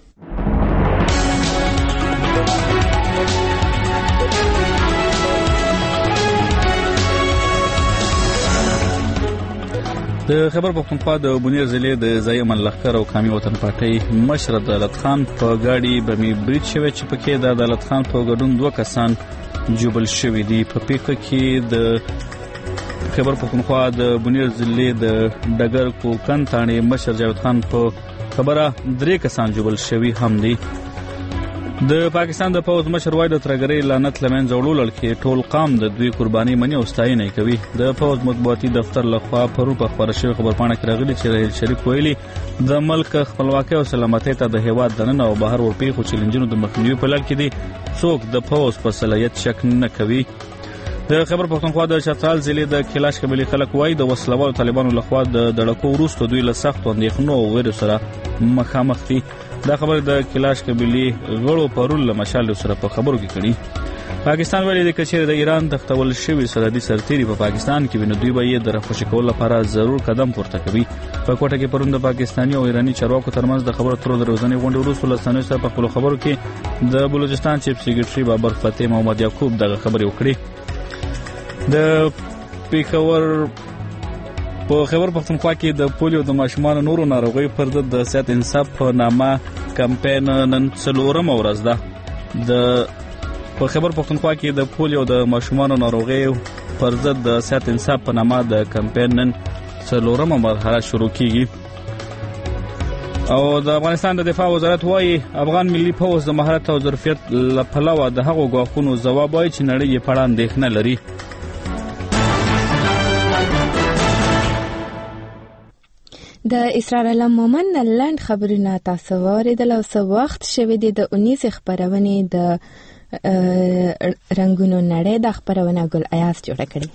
د خبر پښتونخوا د بونیر ضلع د ځای امن لښکر او قومي وطن پارټۍ مشر عدالت خان په گاډي بمی بریټ شوی چې پکې د عدالت خان په ګډون دوه کسان جوبل شوی دي. په پیښه کې د خبر پښتونخوا د بونیر ضلع د ډګر کوکن ثاني مشر جاوید خان په خبره درې کسان جوبل شوی هم دي. د پاکستان د پوز مشر وای د ترګری لعنت لمن زوړول لکه ټول قام د دوی قرباني منی او ستاینه کوي. د پوز مطبوعاتي دفتر لخوا پرون په خبره شوی خبرپاڼه کې راغلي چې رحیل شریف ویلي د ملک خپلواکي او سلامتۍ ته د هیواد دننه او بهر ورپی خو چیلنجونو د مخنیوي په لړ کې دي څوک د پوز په صلاحیت شک نه کوي. د خبر پښتونخوا د چترال ضلع د کلاش قبيله خلک وای د وسلوال طالبانو لخوا د دړکو وروسته دوی له سخت اندېښنو او ویرو سره مخامخ دي. دا خبر د کلاش قبيله غړو پرول له مشال سره په خبرو کې کړي. پاکستان ویلي د کچېر د ایران تختول شوی سرحدي سرتيري په پاکستان کې ویني دوی به یې د رفع کولو لپاره ضرور قدم پورته کوي. په کوټه کې پرون د پاکستاني او ایراني چارواکو ترمنځ د خبرو ترو دروځنې غونډه وروسته لسانو سره په خپل خبرو کې د بلوچستان چیف سیکریټري بابر فتح محمد یعقوب دغه خبرې وکړي. د پیښور په خبر پښتونخوا کې د پولیو د ماشومان نورو ناروغي پر ضد د صحت انصاف په نامه کمپاین نن څلورم ورځ ده. د په خبر پښتونخوا کې د پولیو د ماشومان ناروغي پر ضد د صحت انصاف په نامه د کمپاین نن څلورم مرحله شروع کیږي. او د افغانستان د دفاع وزارت وايي افغان ملي پوځ د مهارت او ظرفیت لپاره د هغو غواخونو ځواب وايي چې نړۍ یې په اړه اندېښنه لري. د اسرار الله مومن لند خبرونه تاسو اوریدل او څه وخت شوه د اونیس خبرونه د رنگونو نړۍ د خبرونه ګل ایاس جوړ کړي.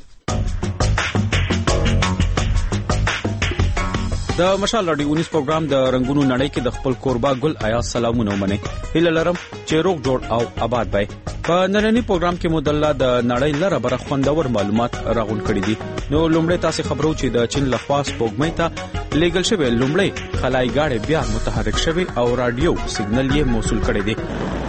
د مشال رادیو اونیس پروګرام د رنگونو نړۍ کې د خپل قربا ګل ایاس سلامونه ومنه. هیله لرم چې روغ جوړ او آباد وي. په نننی پروګرام کې مدله د نړۍ لره بر خوندور معلومات راغون کړي دي. نو لومړی تاسو خبرو چې د چین لخوا سپوږمۍ ته لیګل شوی لومړی خلای گاډي بیا متحرک شوی او رادیو سیګنل یې موصول کړی دی.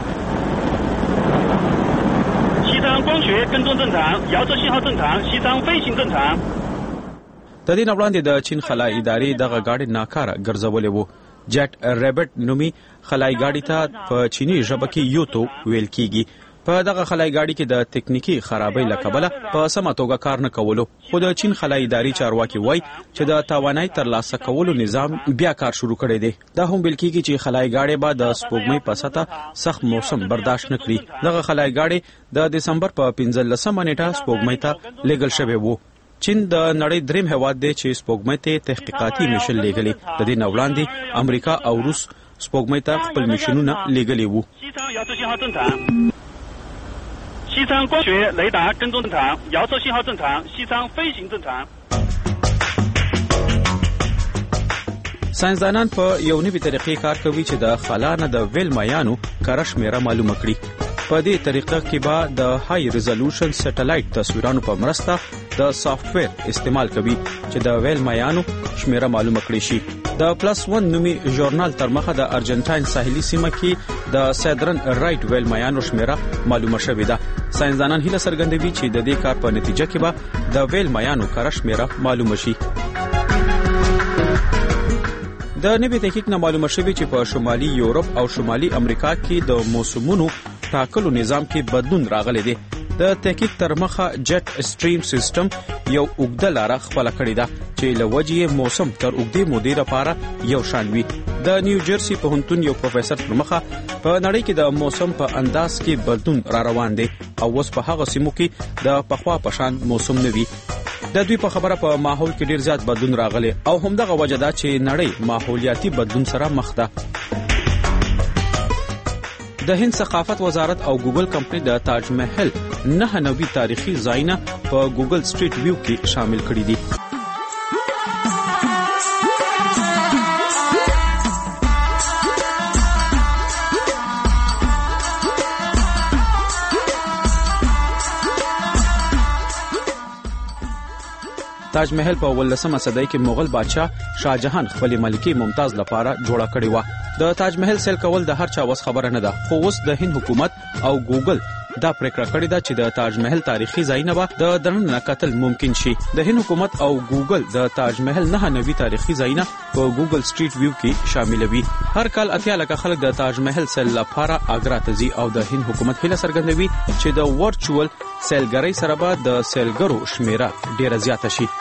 西昌光学跟踪正常，遥测信号正常，西昌飞行正常。 د دې وړاندې د چین خلای ادارې دغه گاډي ناکاره ګرځولې وو. جیټ ریبټ نومي خلای گاډي ته په چینی ژبه کې یوتو ویل کیږي. په دغه خلای گاډي کې د تکنیکی خرابۍ لکبله په سمه توګه کار نه کولو. خو د چین خلای ادارې چارواکي وایي چې د توانای ترلاسه کولو نظام بیا کار شروع کړی دی. دا هم ویل کیږي چې خلای گاډي به د سپوږمۍ په سطح سخت موسم برداشت نه کړي. دغه خلای گاډي د دسمبر په پنځلسمه نیټه سپوږمۍ ته لیږل شوی وو. چین د نړۍ دریم هیواد دی چې سپوږمۍ ته تحقیقاتي میشن لیږلی. د دې نه وړاندې امریکا او روس سپوږمۍ ته خپل میشنونه لیږلي وو. 西昌光学雷达跟踪正常，遥测信号正常，西昌飞行正常。 ساينسدانان په یو نوي طریقې کار کوي چې د خلا نه د ویل مایانو کره شمیره معلومه کړي. په دې طریقه کې به د های ریزولوشن سټلایټ تصویرانو په مرسته د سافټویر استعمال کوي چې د ویل مایانو شمیره معلومه کړي شي. د پلس ون نومي ژورنال تر مخه د ارجنټاین ساحلي سیمه کې د سیدرن رائټ ویل مایانو شمیره معلومه شوې ده. ساينسدانان هیله څرګندوي چې د دې کار په نتیجه کې به د ویل مایانو کره شمیره معلومه شي. د نوي تحقیق نه معلومه شوې چې په شمالي یورپ او شمالي امریکا کې د موسمونو ټاکلو نظام کې بدلون راغلی دی. د تحقیق تر مخه جیټ سټریم سیستم یو اوږده لاره خپله کړې ده چې له وجې موسم تر اوږدې مودې لپاره یو شان وي. د نیو جرسي پوهنتون یو پروفیسور پر مخه په نړۍ کې د موسم په انداز کې بدلون را روان دی او اوس په هغه سیمو کې د پخوا پشان موسم نه وي. د دوی په خبره په ماحول کې ډیر زیات بدلون راغلی او همدغه وجه ده چې نړۍ ماحولیاتي بدلون سره مخ ده. د هند ثقافت وزارت او ګوګل کمپنۍ د تاج محل نه نوي تاریخي ځایونه په ګوګل سټریټ ویو کې شامل کړي دي. تاج محل په ولسمه صدۍ کې مغل بادشاه شاهجهان خپل ملکه ممتاز لپاره جوړه کړې و. د تاج محل سیل کول د هر چا وس خبره نه ده، خو اوس د هند حکومت او ګوګل دا پریکړه کړې ده چې د تاج محل تاریخي ځایونه به د دننه کتل ممکن شي. د هند حکومت او ګوګل د تاج محل نه نوي تاریخي ځایونه په ګوګل سټریټ ویو کې شاملوي. هر کال اتیا لکه خلک د تاج محل سیل لپاره آګرا ته ځي او د هند حکومت هیله څرګندوي چې د ورچوال سیلګرۍ سره به د سیلګرو شمیره ډیره زیاته شي.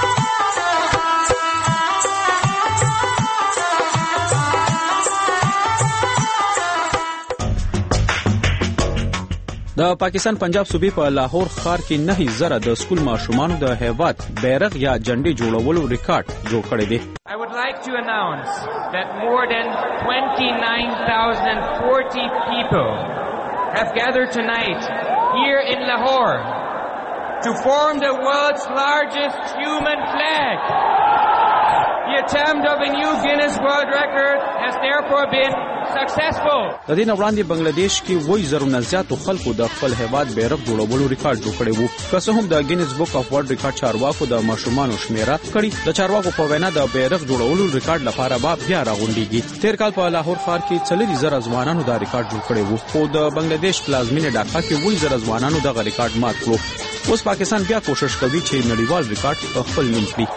د پاکستان پنجاب صوبې په لاهور ښار کې نه زره د سکول ماشومانو د هیواد بیرغ یا جنډې جوړولو ریکارډ جوړ کړی دی. I would like to announce that more than twenty-nine thousand forty people have gathered tonight here in Lahore to form the world's largest human flag. The attempt of a new Guinness World Record has therefore been successful. د دې وړاندې بنگلاديش کې وایي زرونه زیاتو خلکو د خپل هیواد بیرغ جوړولو ریکارډ جوړ کړی وو. که څه هم د ګینز بک اف ورلد ریکارډ چارواکو د ماشومانو شمیره کړي، د چارواکو په وینا د بیرغ جوړولو ریکارډ لپاره به بیا راغونډيږي. تیر کال په لاهور ښار کې څلور زره ځوانانو دا ریکارډ جوړ کړی وو، خو د بنگلاديش پلازمینه ډاکا کې وایي زره ځوانانو دا ریکارډ مات کړو. اوس پاکستان بیا کوشش کوي چې نړیوال ریکارډ خپل نوم کړي.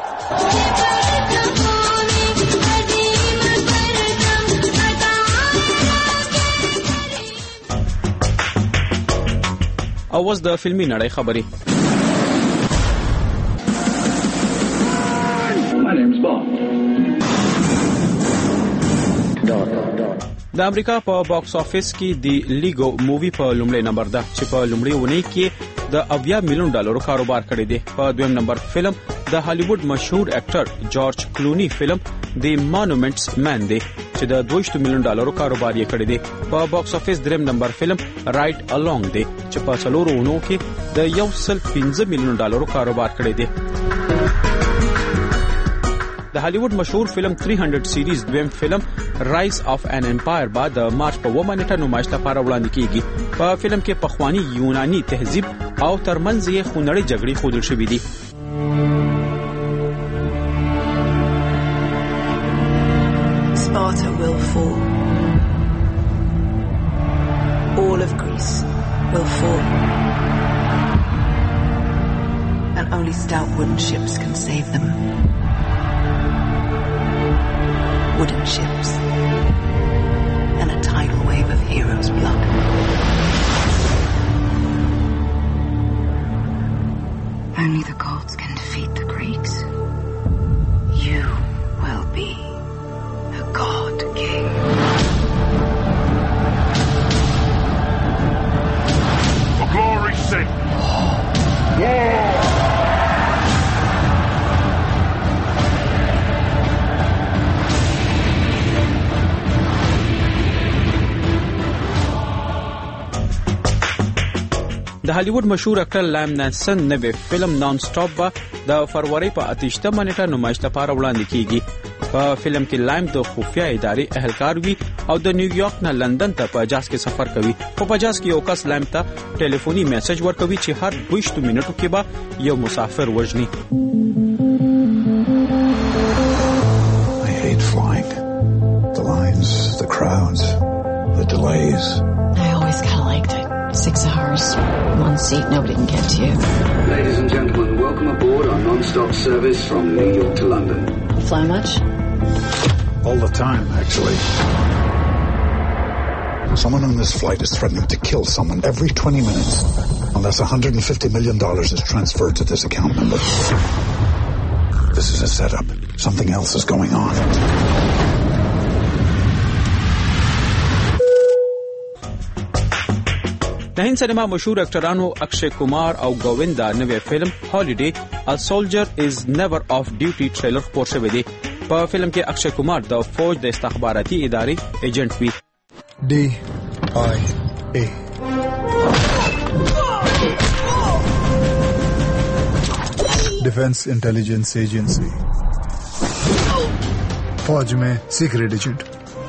او اوس د فلمي نړۍ خبرې. د امریکا په باکس افیس کې د لیګو مووی په لومړي نمبر ده چې په لومړي ونی کې د اویا میلیون ډالرو کاروبار کړی دی. په دویم نمبر فلم د هالیوډ مشهور اکټر جورج کلونی فلم د مانومنټس مین دی چې د دوه میلیون ډالرو کاروبار یې کړی دی. په باکس افیس دریم نمبر فلم رائټ الونګ دی چې په څلورو ونو کې د یو سل پنځه میلیون ډالرو کاروبار کړی دی. د هالیوډ مشهور فلم تین سو سیریز دویم فلم رایز اف ان امپایر بعد د مارچ په اووه نیټه نمایش لپاره وړاندې کیږي. په فلم کې پخوانی یونانی تهذیب او ترمنځ یې خونړۍ جګړې ښودل شوې دي. Sparta will fall. All of Greece will fall. And only stout wooden ships can save them. Wooden ships and a tidal wave of heroes' blood. Only the gods can defeat the Greeks. You will be the God King. For glory's sake! War! د هالیوډ مشهور اکټر لام نانسن نوې فلم نان سټاپ به د فروری په اتهشتمه نیټه نمایش لپاره وړاندې کیږي. په فلم کې لام د خفیه ادارې اهلکار وي او د نیویارک نه لندن ته په جاز کې سفر کوي. په پجاز کې یو کس لام ته ټلیفوني میسج ورکوي چې هر دوه منټو کې به یو مسافر وژني. I hate flying. The lines, the crowds, the delays. I always kind of liked it. Six hours, one seat, nobody can get to you. Ladies and gentlemen, welcome aboard our non-stop service from New York to London. Fly much? All the time, actually. Someone on this flight is threatening to kill someone every twenty minutes unless one hundred fifty million dollars is transferred to this account number. This is a setup. Something else is going on. د هند سینما مشهور اکټرانو اکشے کمار او ګووندا نوې فلم هالیډے ا سولجر از نیور اف ډیوټي ټریلر خپور شوی دی. په فلم کې اکشے کمار د فوج د استخباراتي ادارې ایجنټ وي. D I A defence intelligence agency, फौज में secret agent.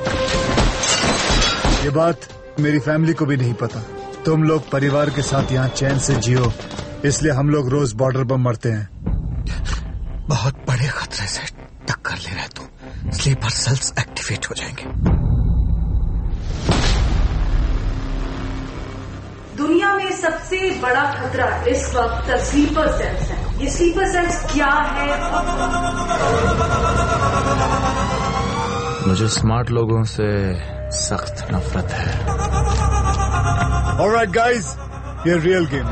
ये बात मेरी फैमिली को भी नहीं पता. तुम लोग परिवार के साथ यहाँ चैन से जियो, इसलिए हम लोग रोज बॉर्डर पर मरते हैं. बहुत बड़े खतरे से टक्कर ले रहे तुम. स्लीपर सेल्स एक्टिवेट हो जाएंगे. दुनिया में सबसे बड़ा खतरा इस वक्त स्लीपर सेल्स है. ये स्लीपर सेल्स क्या है? मुझे स्मार्ट लोगों से सख्त नफरत है. Alright guys, ये रियल गेम.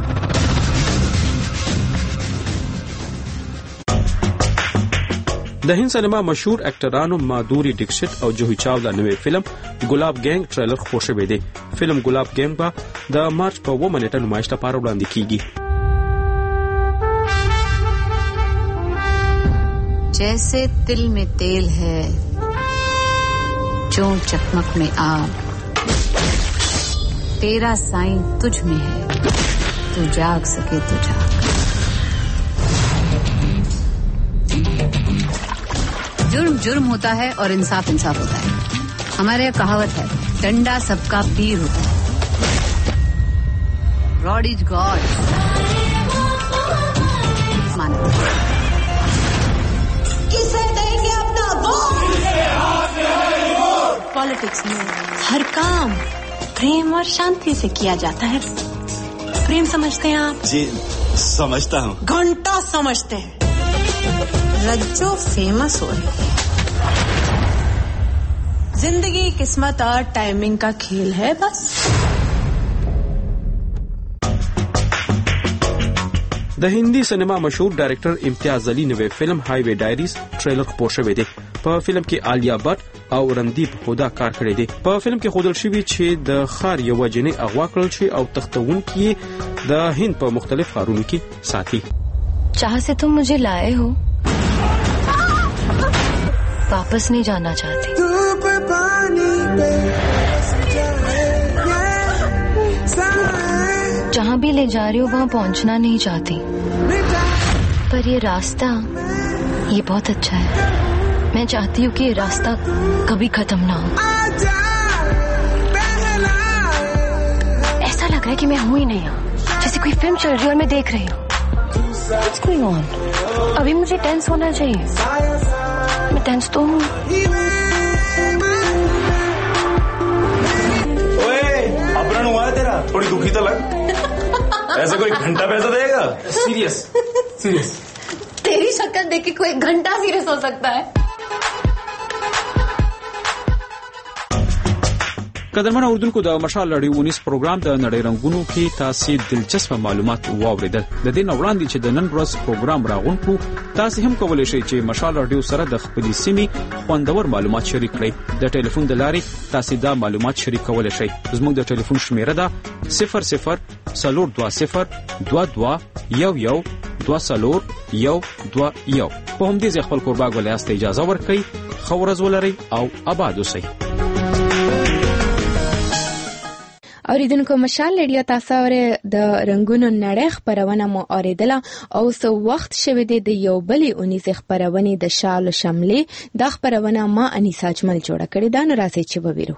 د هند سینما مشهور اکټرانو مادوري ډیکشت او جوهی چاولا نوې فلم ګلاب گینگ ټریلر خپور شوی دی. فلم ګلاب گینگ با د مارچ په اووه نیټه نمایش لپاره وړاندې کیږي. जैसे तिल में तेल है, जो चकमक में आग, तेरा साईं तुझ में है, तू जाग सके तो जाग. जुर्म जुर्म होता है और इंसाफ इंसाफ होता है. हमारे यहाँ कहावत है, डंडा सबका पीर होता है. God is God. किसे देंगे अपना वोट? पॉलिटिक्स में हर काम प्रेम और शांति से किया जाता है. प्रेम समझते हैं आप? जी समझता हूँ. घंटा समझते हैं. रज्जो फेमस हो रही है. जिंदगी किस्मत और टाइमिंग का खेल है बस. د هندي سینما مشهور ډایرکټر امتیاز علي نوې فلم هایوے ډایریز ټریلر خپور شوی دی. په فلم کې آلیا بټ او رندیپ هودا کار کړی دی. په فلم کې ښودل شوی چې د ښار یوه جنۍ اغوا کړل شي او تختونکي د هند په مختلف ښارونو کې ساتي. जहाँ से तुम मुझे लाए हो वापस नहीं जाना चाहती. जहाँ भी ले जा रही हो वहाँ पहुँचना नहीं चाहती. पर ये रास्ता ये बहुत अच्छा है. मैं चाहती हूँ कि ये रास्ता कभी खत्म ना हो. ऐसा लग रहा है कि मैं हूँ ही नहीं यहाँ, जैसे कोई फिल्म चल रही है और मैं देख रही हूँ. What's going on? अभी मुझे टेंस होना चाहिए. मैं टेंस तो हूँ. ओए अपना हुआ है तेरा, थोड़ी दुखी तो लग. ऐसे कोई घंटा पैसा देगा? Serious serious. तेरी शक्ल देख के कोई घंटा सीरियस हो सकता है. قدرمنو اردوونکو د مشال لړیونیس پروګرام د نړۍ رنگونو کې تاسو دلچسپ معلومات واوریدل. د دې وړاندې چې د نن ورځ پروګرام راغونکو تاسو هم کولای شئ چې مشال رادیو سره د خپلې سیمې خوندور معلومات شریک کړئ. د ټلیفون د لارې تاسو دا معلومات شریک کولای شئ. زموږ د ټلیفون شمیره ده صفر صفر څلور دوه صفر دوه دوه یو یو دوه څلور یو دوه یو. په همدې ځای خپل کورباګ ولایاست اجازه ورکړئ. ښه ورځ ولرئ او آباد اوسئ. اوریدونکو مشال لړیا تاسو اوره د رنگونو نړۍ خبرونه مو اوریدله او سو وخت شوه د یو بلې اونیز خبرونه د شال شملې د خبرونه ما انیسا اجمل جوړه کړې دا نو راځي چې وویرو.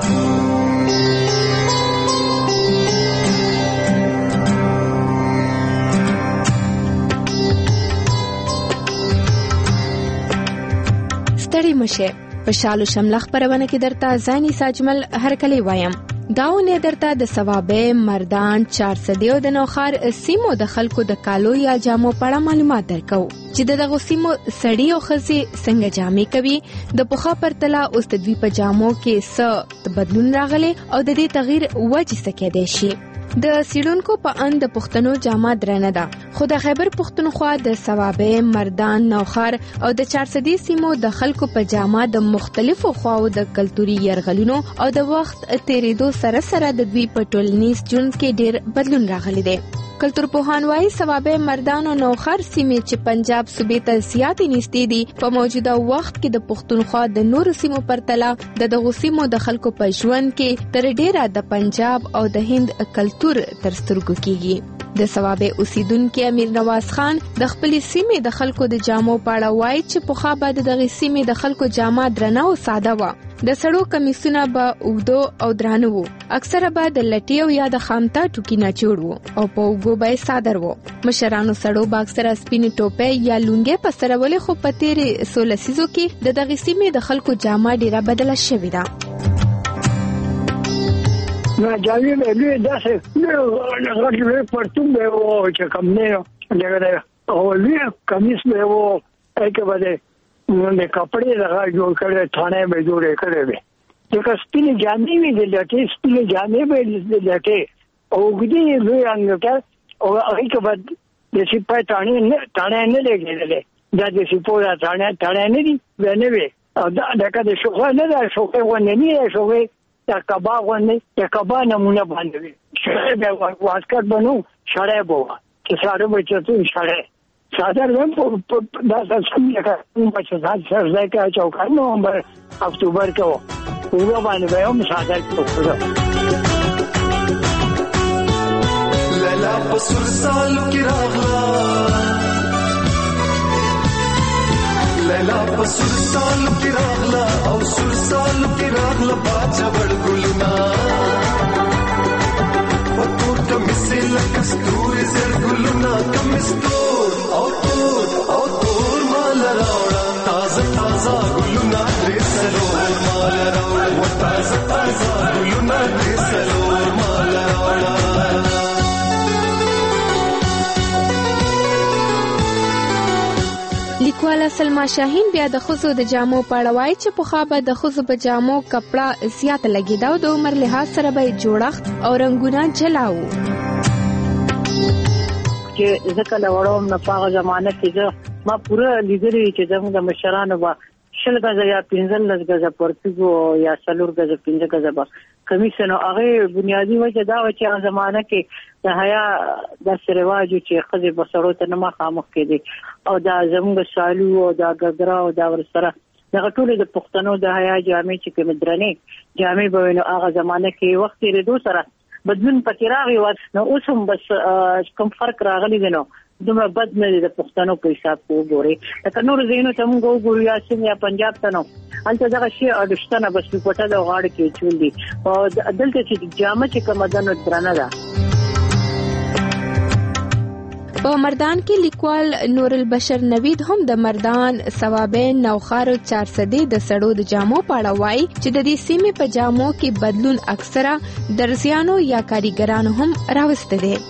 ستړي مشه په شال شمله خبرونه کې درته ځاني ساجمل هر کلی وایم. داونه درته د ثوابه مردان چار سدیو د نوخار سیمو د خلکو د کالو یا جامو په اړه معلومات درکو چې دغه سیمو سړی او خزي څنګه جامې کوي. د پخوا پرتله اوس د دوی په جامو کې څه بدلون راغلی او د دې تغییر وجه څه کېدای شي. د سیډونکو په اند د پښتنو جامه درنه ده خو د خیبر پښتونخوا د ثوابه مردان نوخار او د چارسدي سیمو د خلکو په جامه د مختلفو خواو د کلتوري يرغلونو او د وخت تیریدو سره سره د دوی په ټولنیز ژوند کې ډېر بدلون راغلی دی. کلتور پوهان وايي ثوابه مردان او نوخر سیمې چې پنجاب صوبې ته زیاتې نږدې دي په موجوده وخت کې د پښتونخوا د نورو سیمو پرتله د دغو سیمو د خلکو په ژوند کې تر ډیره د پنجاب او د هند کلتور تر سترګو کیږي. د ثوابه اوسیدونکو امیر نواز خان د خپلې سیمې د خلکو د جامو په اړه وایي چې پخوا به د دغې سیمې د خلکو جامه درنه او ساده وه. د سړو کمیسونه به اوږدو او درانه وو. اکثره به د لټیو یا د خامتا ټوکي نه جوړ وو او په اوږو به صادر وو. مشرانو سړو به اکثره سپینې ټوپۍ یا لونګۍ په سر ولې، خو په تیرې څو لسیزو کې د دغې سیمې د خلکو جامه ډیره بدله شوې ده. نو جامې به لوی داسې غټ لوی پرتوم به وو چې کم نه دغه او لوی کمیس به وو هغې به د کپڑے لگا جوړ کړي تھانے به جوړې کړي وي. چې سپینې جامې وي د لټې سپینې جامې به د لټې او ګدي لوی انګټه او هغې کې به د سپای تاڼې نه تاڼې نه لګېدلې. دا د سپو دا تاڼې تاڼې نه دي بیا نه وي او دکه د شوخه نه ده شوخې غوندې نه دی شوخې د کبا غوندې د کبا نمونه باندې وي. شړی به واسکټ به نو شړی به وه چې ساړه به چتون شړی صادر هم دا څنګه کوم چې ځان سره ځای چوکان نومبر اکتوبر کې وو هغه باندې به هم صادر کړو. لیلا پسر سالو کې راغلا لیلا پسر سالو کې راغلا او سر سالو کې راغلا باچا وړ ګلنا وتور کمسه لکستوري زر ګلنا کمستور او تور او تور مال راوړه تازه تازه ګلونه دې سلور مال راوړه و تازه تازه ګلونه دې سلور مال راوړه. لیکواله سلما شاهین بیا د ښځو د جامو په اړه وایي چې پخوا به د ښځو په جامو کپړه زیاته لګېده او د عمر لحاظ سره به یې جوړښت او رنګونه جلا وو. چې زه کله وړم نه په هغه زمانه کې زه ما پوره لیدلي چې زموږ د مشرانو به شل ګزه یا پنځلس ګزه پرتوګ یا څلور ګزه پنځه ګزه به کمیس نو هغې بنیادي وجه دا وه چې هغه زمانه کې د حیا داسې رواج و چې ښځې به سړو ته نه مخامخ کېدې او دا زموږ سالو او دا ګګره او دا ورسره دغه ټولې د پښتنو د حیا جامې چې کومې درنې جامې به وي نو هغه زمانه کې وخت تېرېدو سره بدلون پکې راغی و. نو اوس هم بس کوم فرق راغلی دی نو دومره بد نه دی د پښتنو په حساب کې وګورئ. لکه نورو ځایونو ته موږ وګورو یا سیند یا پنجاب ته نو هلته دغه شی اډشته نه بس لپټه د غاړه کې اچول دي او دلته چې جامه چې کومه ده نو درنه ده. په مردان کې لیکوال نور البشر نوید هم د مردان ثوابین نوخار او چارسدې د سړو د جامو په اړه وایي چې د دې سیمې په جامو کې بدلون اکثره درزیانو یا کاریګرانو هم راوسته دی.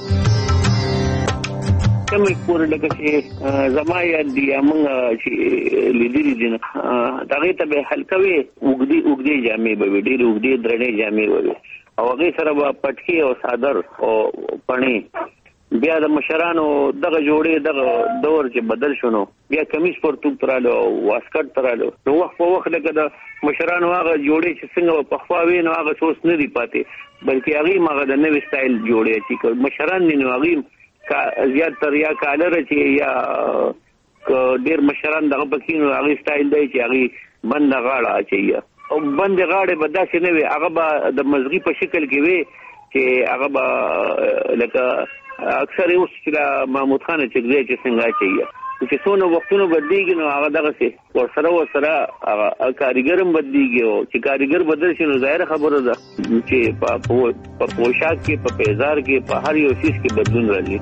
کومې پورې لکه چې زما یاد دي موږ چې لیدلي دي هغې ته به هلکه وې اوږدې اوږدې جامې به وي ډېرې اوږدې درنې جامې به وي او هغې سره به پټکې او څادر او پڼې. بیا د مشرانو دغه جوړې دغه دور چې بدل شو نو بیا کمیس پرتوګ ترالو او واسکټ ترالو نو وخت په وخت لکه د مشرانو هغه جوړې چې څنګه پخوا وې نو هغه څه اوس نه دي پاتې بلکې هغې هم هغه د نوي سټایل جوړې چې مشران دي نو هغې زیاتر یا کالر چې یا ډېر مشران دغه پکې نو هغې سټایل دی چې هغې بنده غاړه اچوي او بندې غاړې به داسې نه وي هغه به د مزغي په شکل کې وي چې هغه به لکه اکثر اوس چې محمود خان چکزی چې څنګه اچوي چې څونه وختونه بدلېږي نو هغه دغسې ورسره ورسره هغه کاریګر هم بدلېږي او چې کاریګر بدل شي نو ظاهره خبره ده چې په پوشاک کې په پیزار کې په هر یو چیز کې بدلون راځي.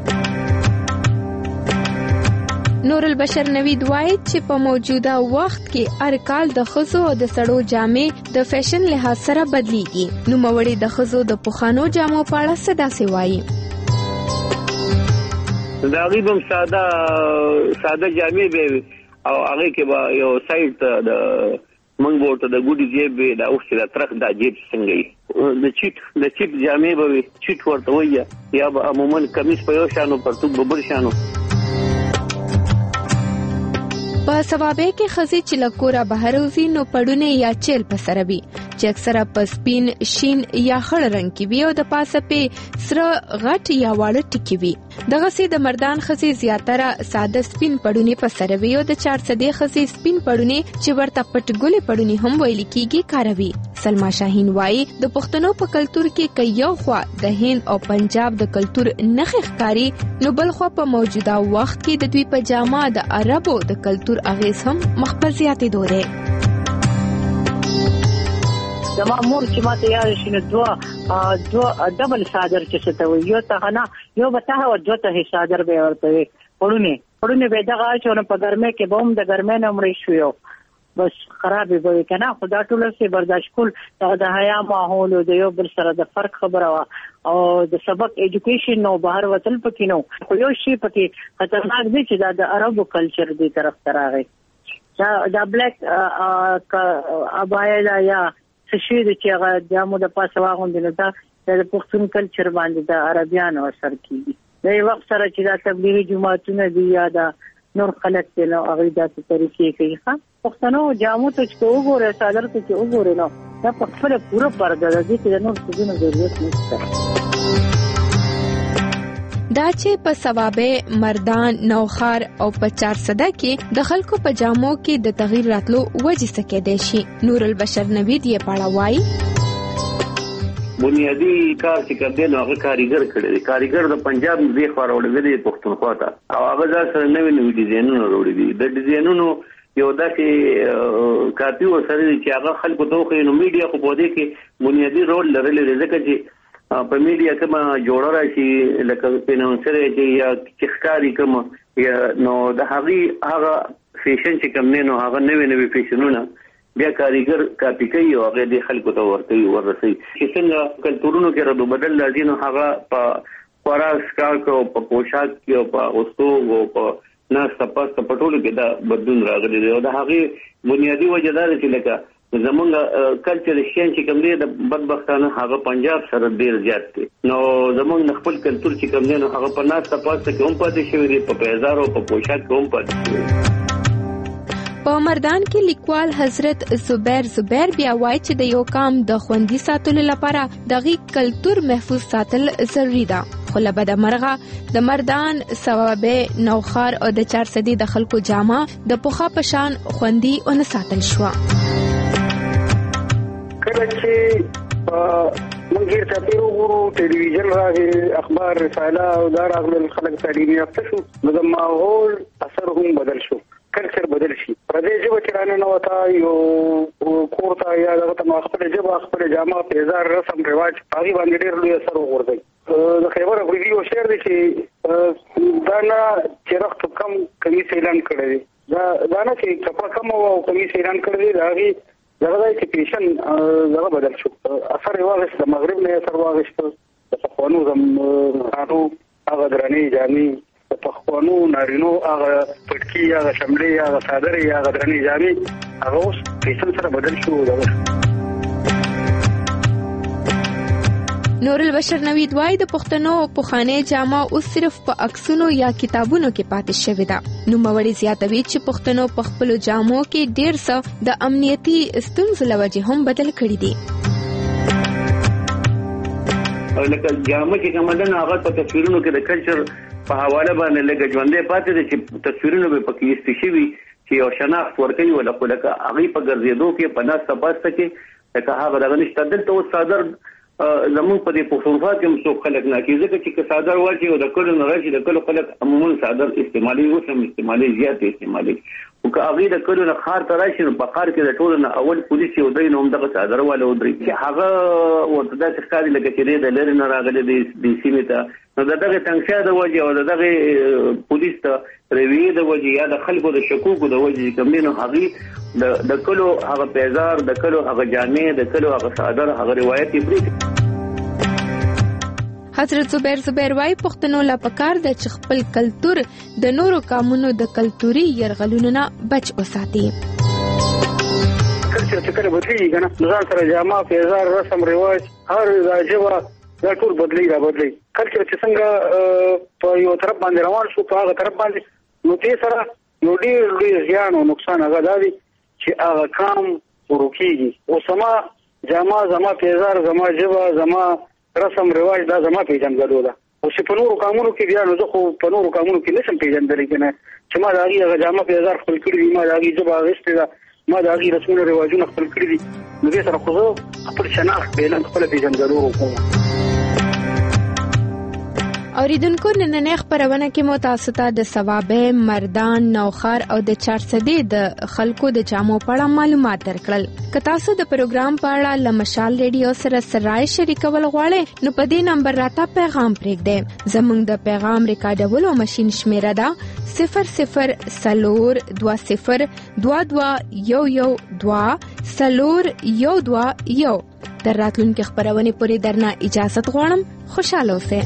نور البشر نوید وایي چې په موجوده وخت کې هر کال د ښځو او د سړو جامې د فیشن لحاظ سره بدلېږي. نوموړې د ښځو د پخوانو جامو په اړه څه داسې وایي. دا هغې به هم ساده ساده جامې به وي او هغې کې به یو سایډ ته د موږ به ورته د ګوډي جیب وي دا اوس چې دا ترخ دا جیب څنګه وي د چیټ د چیټ جامې به وي چیټ ورته وایي یا به عموما کمیس په یو شانو پرتوګ به بل شانو. په ثوابه کې ښځې چې له کوره بهر وځي نو پړونی یا چیل په سره وي چې اکثره په سپین شین یا خړ رنگ کې وي او د پاسه په سره غټ یا واړه ټکی وي. دغه سي د مردان خزي زیاتره ساده سپین پړونی په سره وي او د چار سدې خزي سپین پړونی چې ورته پټګولې پړونی هم ویل کیږي کاروي. سلما شاهین وایي د پښتنو په کلچر کې کيو خوا د هند او پنجاب د کلچر نخ ښکاری نو بل خو په موجوده وخت کې د دوی په جامه د عربو د کلچر اغیز هم مخبل زیاتې دوره. زما مور چې ماته یاد شي نو دوه دوه ډبل صادر چې څه وي یو ته نه یو به ته او دوه ته صادر به ورته وي پړونه پړونه به دغه چې په ګرمه کې بوم د ګرمه نه مړ شو بس خراب به کنه خدا ټول سي برداشت کول د حیا ماحول او د یو بل سره د فرق خبره وا او د سبق ایجوکیشن نو بهر وتل پکې نو خو یو شی پکې خطرناک دی چې د عربو کلچر دی طرف تراغی دا بلیک ابایا یا څه د چې هغه د مو د پاسه واغوندل دا د پښتون کلچر باندې د عربیانو اثر کیږي. د یو وخت سره چې دا تبلیغي جماعتونه دي یا د نور خلک ته نو هغه د طریقې کوي ښه پښتنو جامو ته چې وګوره صادر ته چې وګوره نو دا په خپل پوره پرده د دې چې نور څه نه ضرورت نشته. دا چې په ثوابه مردان نوخار او په چار صدا کې د خلکو په جامو کې د تغییر راتلو وجه څه کې دی شي. نور البشر نوید یې پاړه وایي بنیادی کار چې کړي نو هغه کاریګر کړي کاریګر د پنجاب دی خو راوړل دي پښتونخوا ته او هغه ځکه نوې نوې ډیزاینونه وروړي دي د ډیزاینونو یو داسې کاپی وسره چې هغه خلکو ته خو نو میډیا خو په دې کې بنیادی رول لري ځکه چې په میډیا کې ما جوړ راشي لکه پینونسر چې یا چخکاری کوم یا نو د هغه هغه فیشن چې کوم نه نو هغه نوې نوې فیشنونه بیا کاریګر کاپی کوي او هغه د خلکو ته ورته ورسي چې څنګه کلتورونو کې ردو بدل لازم هغه په خوراک کاکو په پوشاک کې او په اوستو او په ناس تاسو په ټولو کې دا بدلون راغلی دی او د هغه بنیادی وجه دا چې لکه زمونږ کلچر شین چې کوم دی د بدبختانه هغه پنجاب سره ډیر زیات دی نو زمونږ خپل کلچر چې کوم دی نو هغه په ناس تاسو کې هم پاتې شوی دی په پیزار او په پوشاک کې هم پاتې شوی. په مردان کې لیکوال حضرت زبیر زبیر بیا وایي چې د یو قام د خوندي ساتلو لپاره دغه کلچر محفوظ ساتل ضروری ده. خو له بده مرغه د مردان ثوابه نوخار او د چار صدې د خلکو جامه د پوخا پشان خوندي او نه ساتل شو. کله چې موږ ته په وګورو ټلویزیون راغی اخبار رساله او دا راغلل خلک تعلیمي یافته شو نو د ماحول اثر هم بدل شو کلچر بدل شي په دې ژبه چې رانه نو وتا یو کورته یا دغه خپل ژبه خپل جامه پیزار رسم رواج هغه باندې ډېر لوی اثر وغورځي د خیبر افریدي یو شعر دی چې دا نه چې رخت کم کمیس اعلان کړی دا دا نه چې کپا کم او کمیس اعلان کړی دا هغه دغه چې پیشن دغه بدل شو اثر واغښت د مغرب نه اثر واغښت د پخوانو زمانو هغه درنې جامې د پخوانو نارینو هغه پټکی هغه شملې هغه صادرې هغه درنې جامې هغه اوس پیشن سره بدل شو دغه. نور البشر نوید وای د پښتنو پخوانی جامه اوس صرف په عکسونو یا کتابونو کې پاتې شوی ده. نو موري زیاتوي چې پښتنو په خپل جامو کې ډیر څه د امنیتي ستونزو لوجه هم بدل کړی دي. لکه جامه چې کومه ده هغه په تصویرونو کې د کلچر په حواله باندې لګ ژوندې پاتې دي چې تصویرونو به پکې استشوي چې یو شناخت ورکوي ولا خو لکه هغه په ګرځېدو کې په ناس تاسو کې لکه هغه دغه نشته دلته او صادر زمون په دې پښتونخوا کې هم څو خلک نه کیږي ځکه چې صادر واچي او د کلو نه راشي د کلو خلک عموما صادر استعمالي او سم استعمالي زیات استعمالي او که هغه د کلو نه خار ته راشي نو په خار کې د ټولو نه اول پولیس یو دین هم دغه صادر والا ودري چې هغه ورته د ښکاري لکه چې د لری نه راغلي د سیمه ته نو دغه تنګشا د وجه او دغه پولیس ته روي د وجه یا د خلکو د شکوکو د وجه کومینو هغه د د کلو هغه پیزار د کلو هغه جامې د کلو هغه صادر هغه روایتي پرې. حضرت زبیر زبیر وای پښتنو لا پکار د خپل کلچر د نورو قومونو د کلتوري يرغلونو نه بچ وساتي. کلچر چې کله بدلی کنه ځان سره جامه پیزار رسم رواج هر راجبه دا ټول بدلی را بدلی کلچر چې څنګه په یو طرف باندې روان شو په هغه طرف باندې نو دې سره یو ډیر لوی زیان او نقصان هغه دی چې هغه کام ورکیږي او سما جما زما پیزار زما جبا زما رسم رواج دا زما پیژندګلو ده او چې په نورو قانونو کې بیا نو زه خو په نورو قانونو کې نشم پیژندل کنه چې ما دا هغه جما پیزار خپل کړی دي، ما دا هغه جبا غشته ده، ما دا هغه رسمونه رواجونه خپل کړی دي، نو دې سره خو زه خپل شناخت به نه خپل پیژندګلو کوم. اوریدونکو نننې خبرونه کې مو تاسو ته د ثوابه، مردان، نوخر او د چارسدې د خلکو د جامو په اړه معلومات درکړل. که تاسو د پروګرام په اړه لمشال ریډیو سره سرای شریکول غواړئ نو په دې نمبر راته پیغام پرېږدئ. زموږ د پیغام ریکارډولو ماشين شمیره ده صفر صفر سلور دوه صفر دوه دوه یو یو دوه سلور یو دوه یو. تر راتلونکي خبرونه پورې درنه اجازه غواړم. خوشاله اوسئ.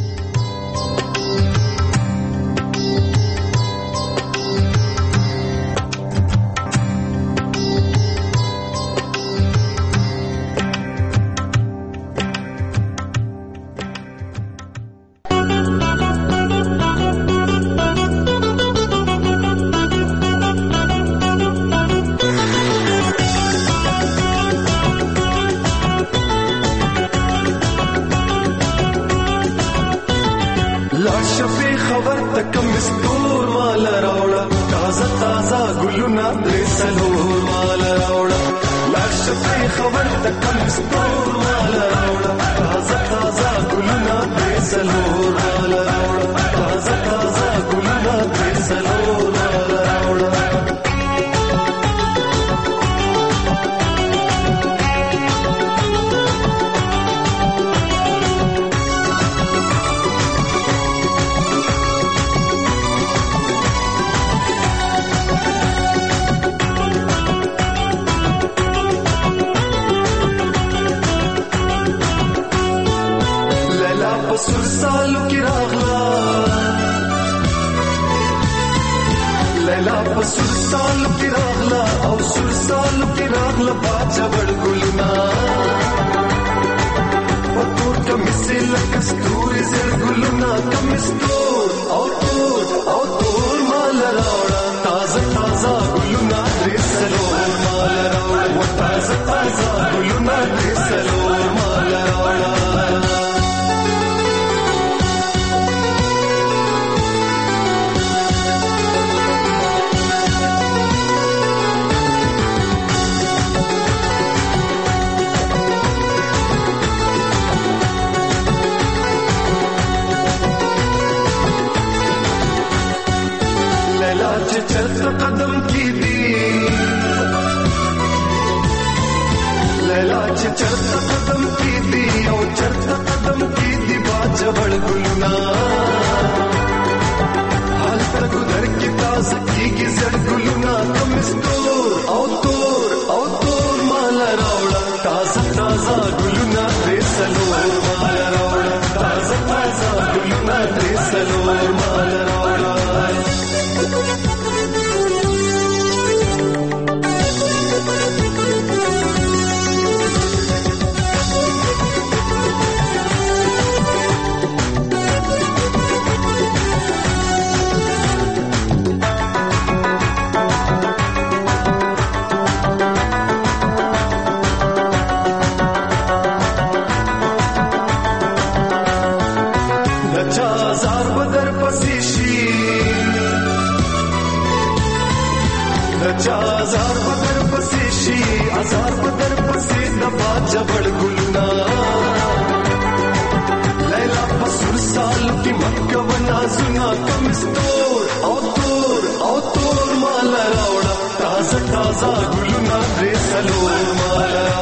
ताजा ताजा गुलना रे सलोर माला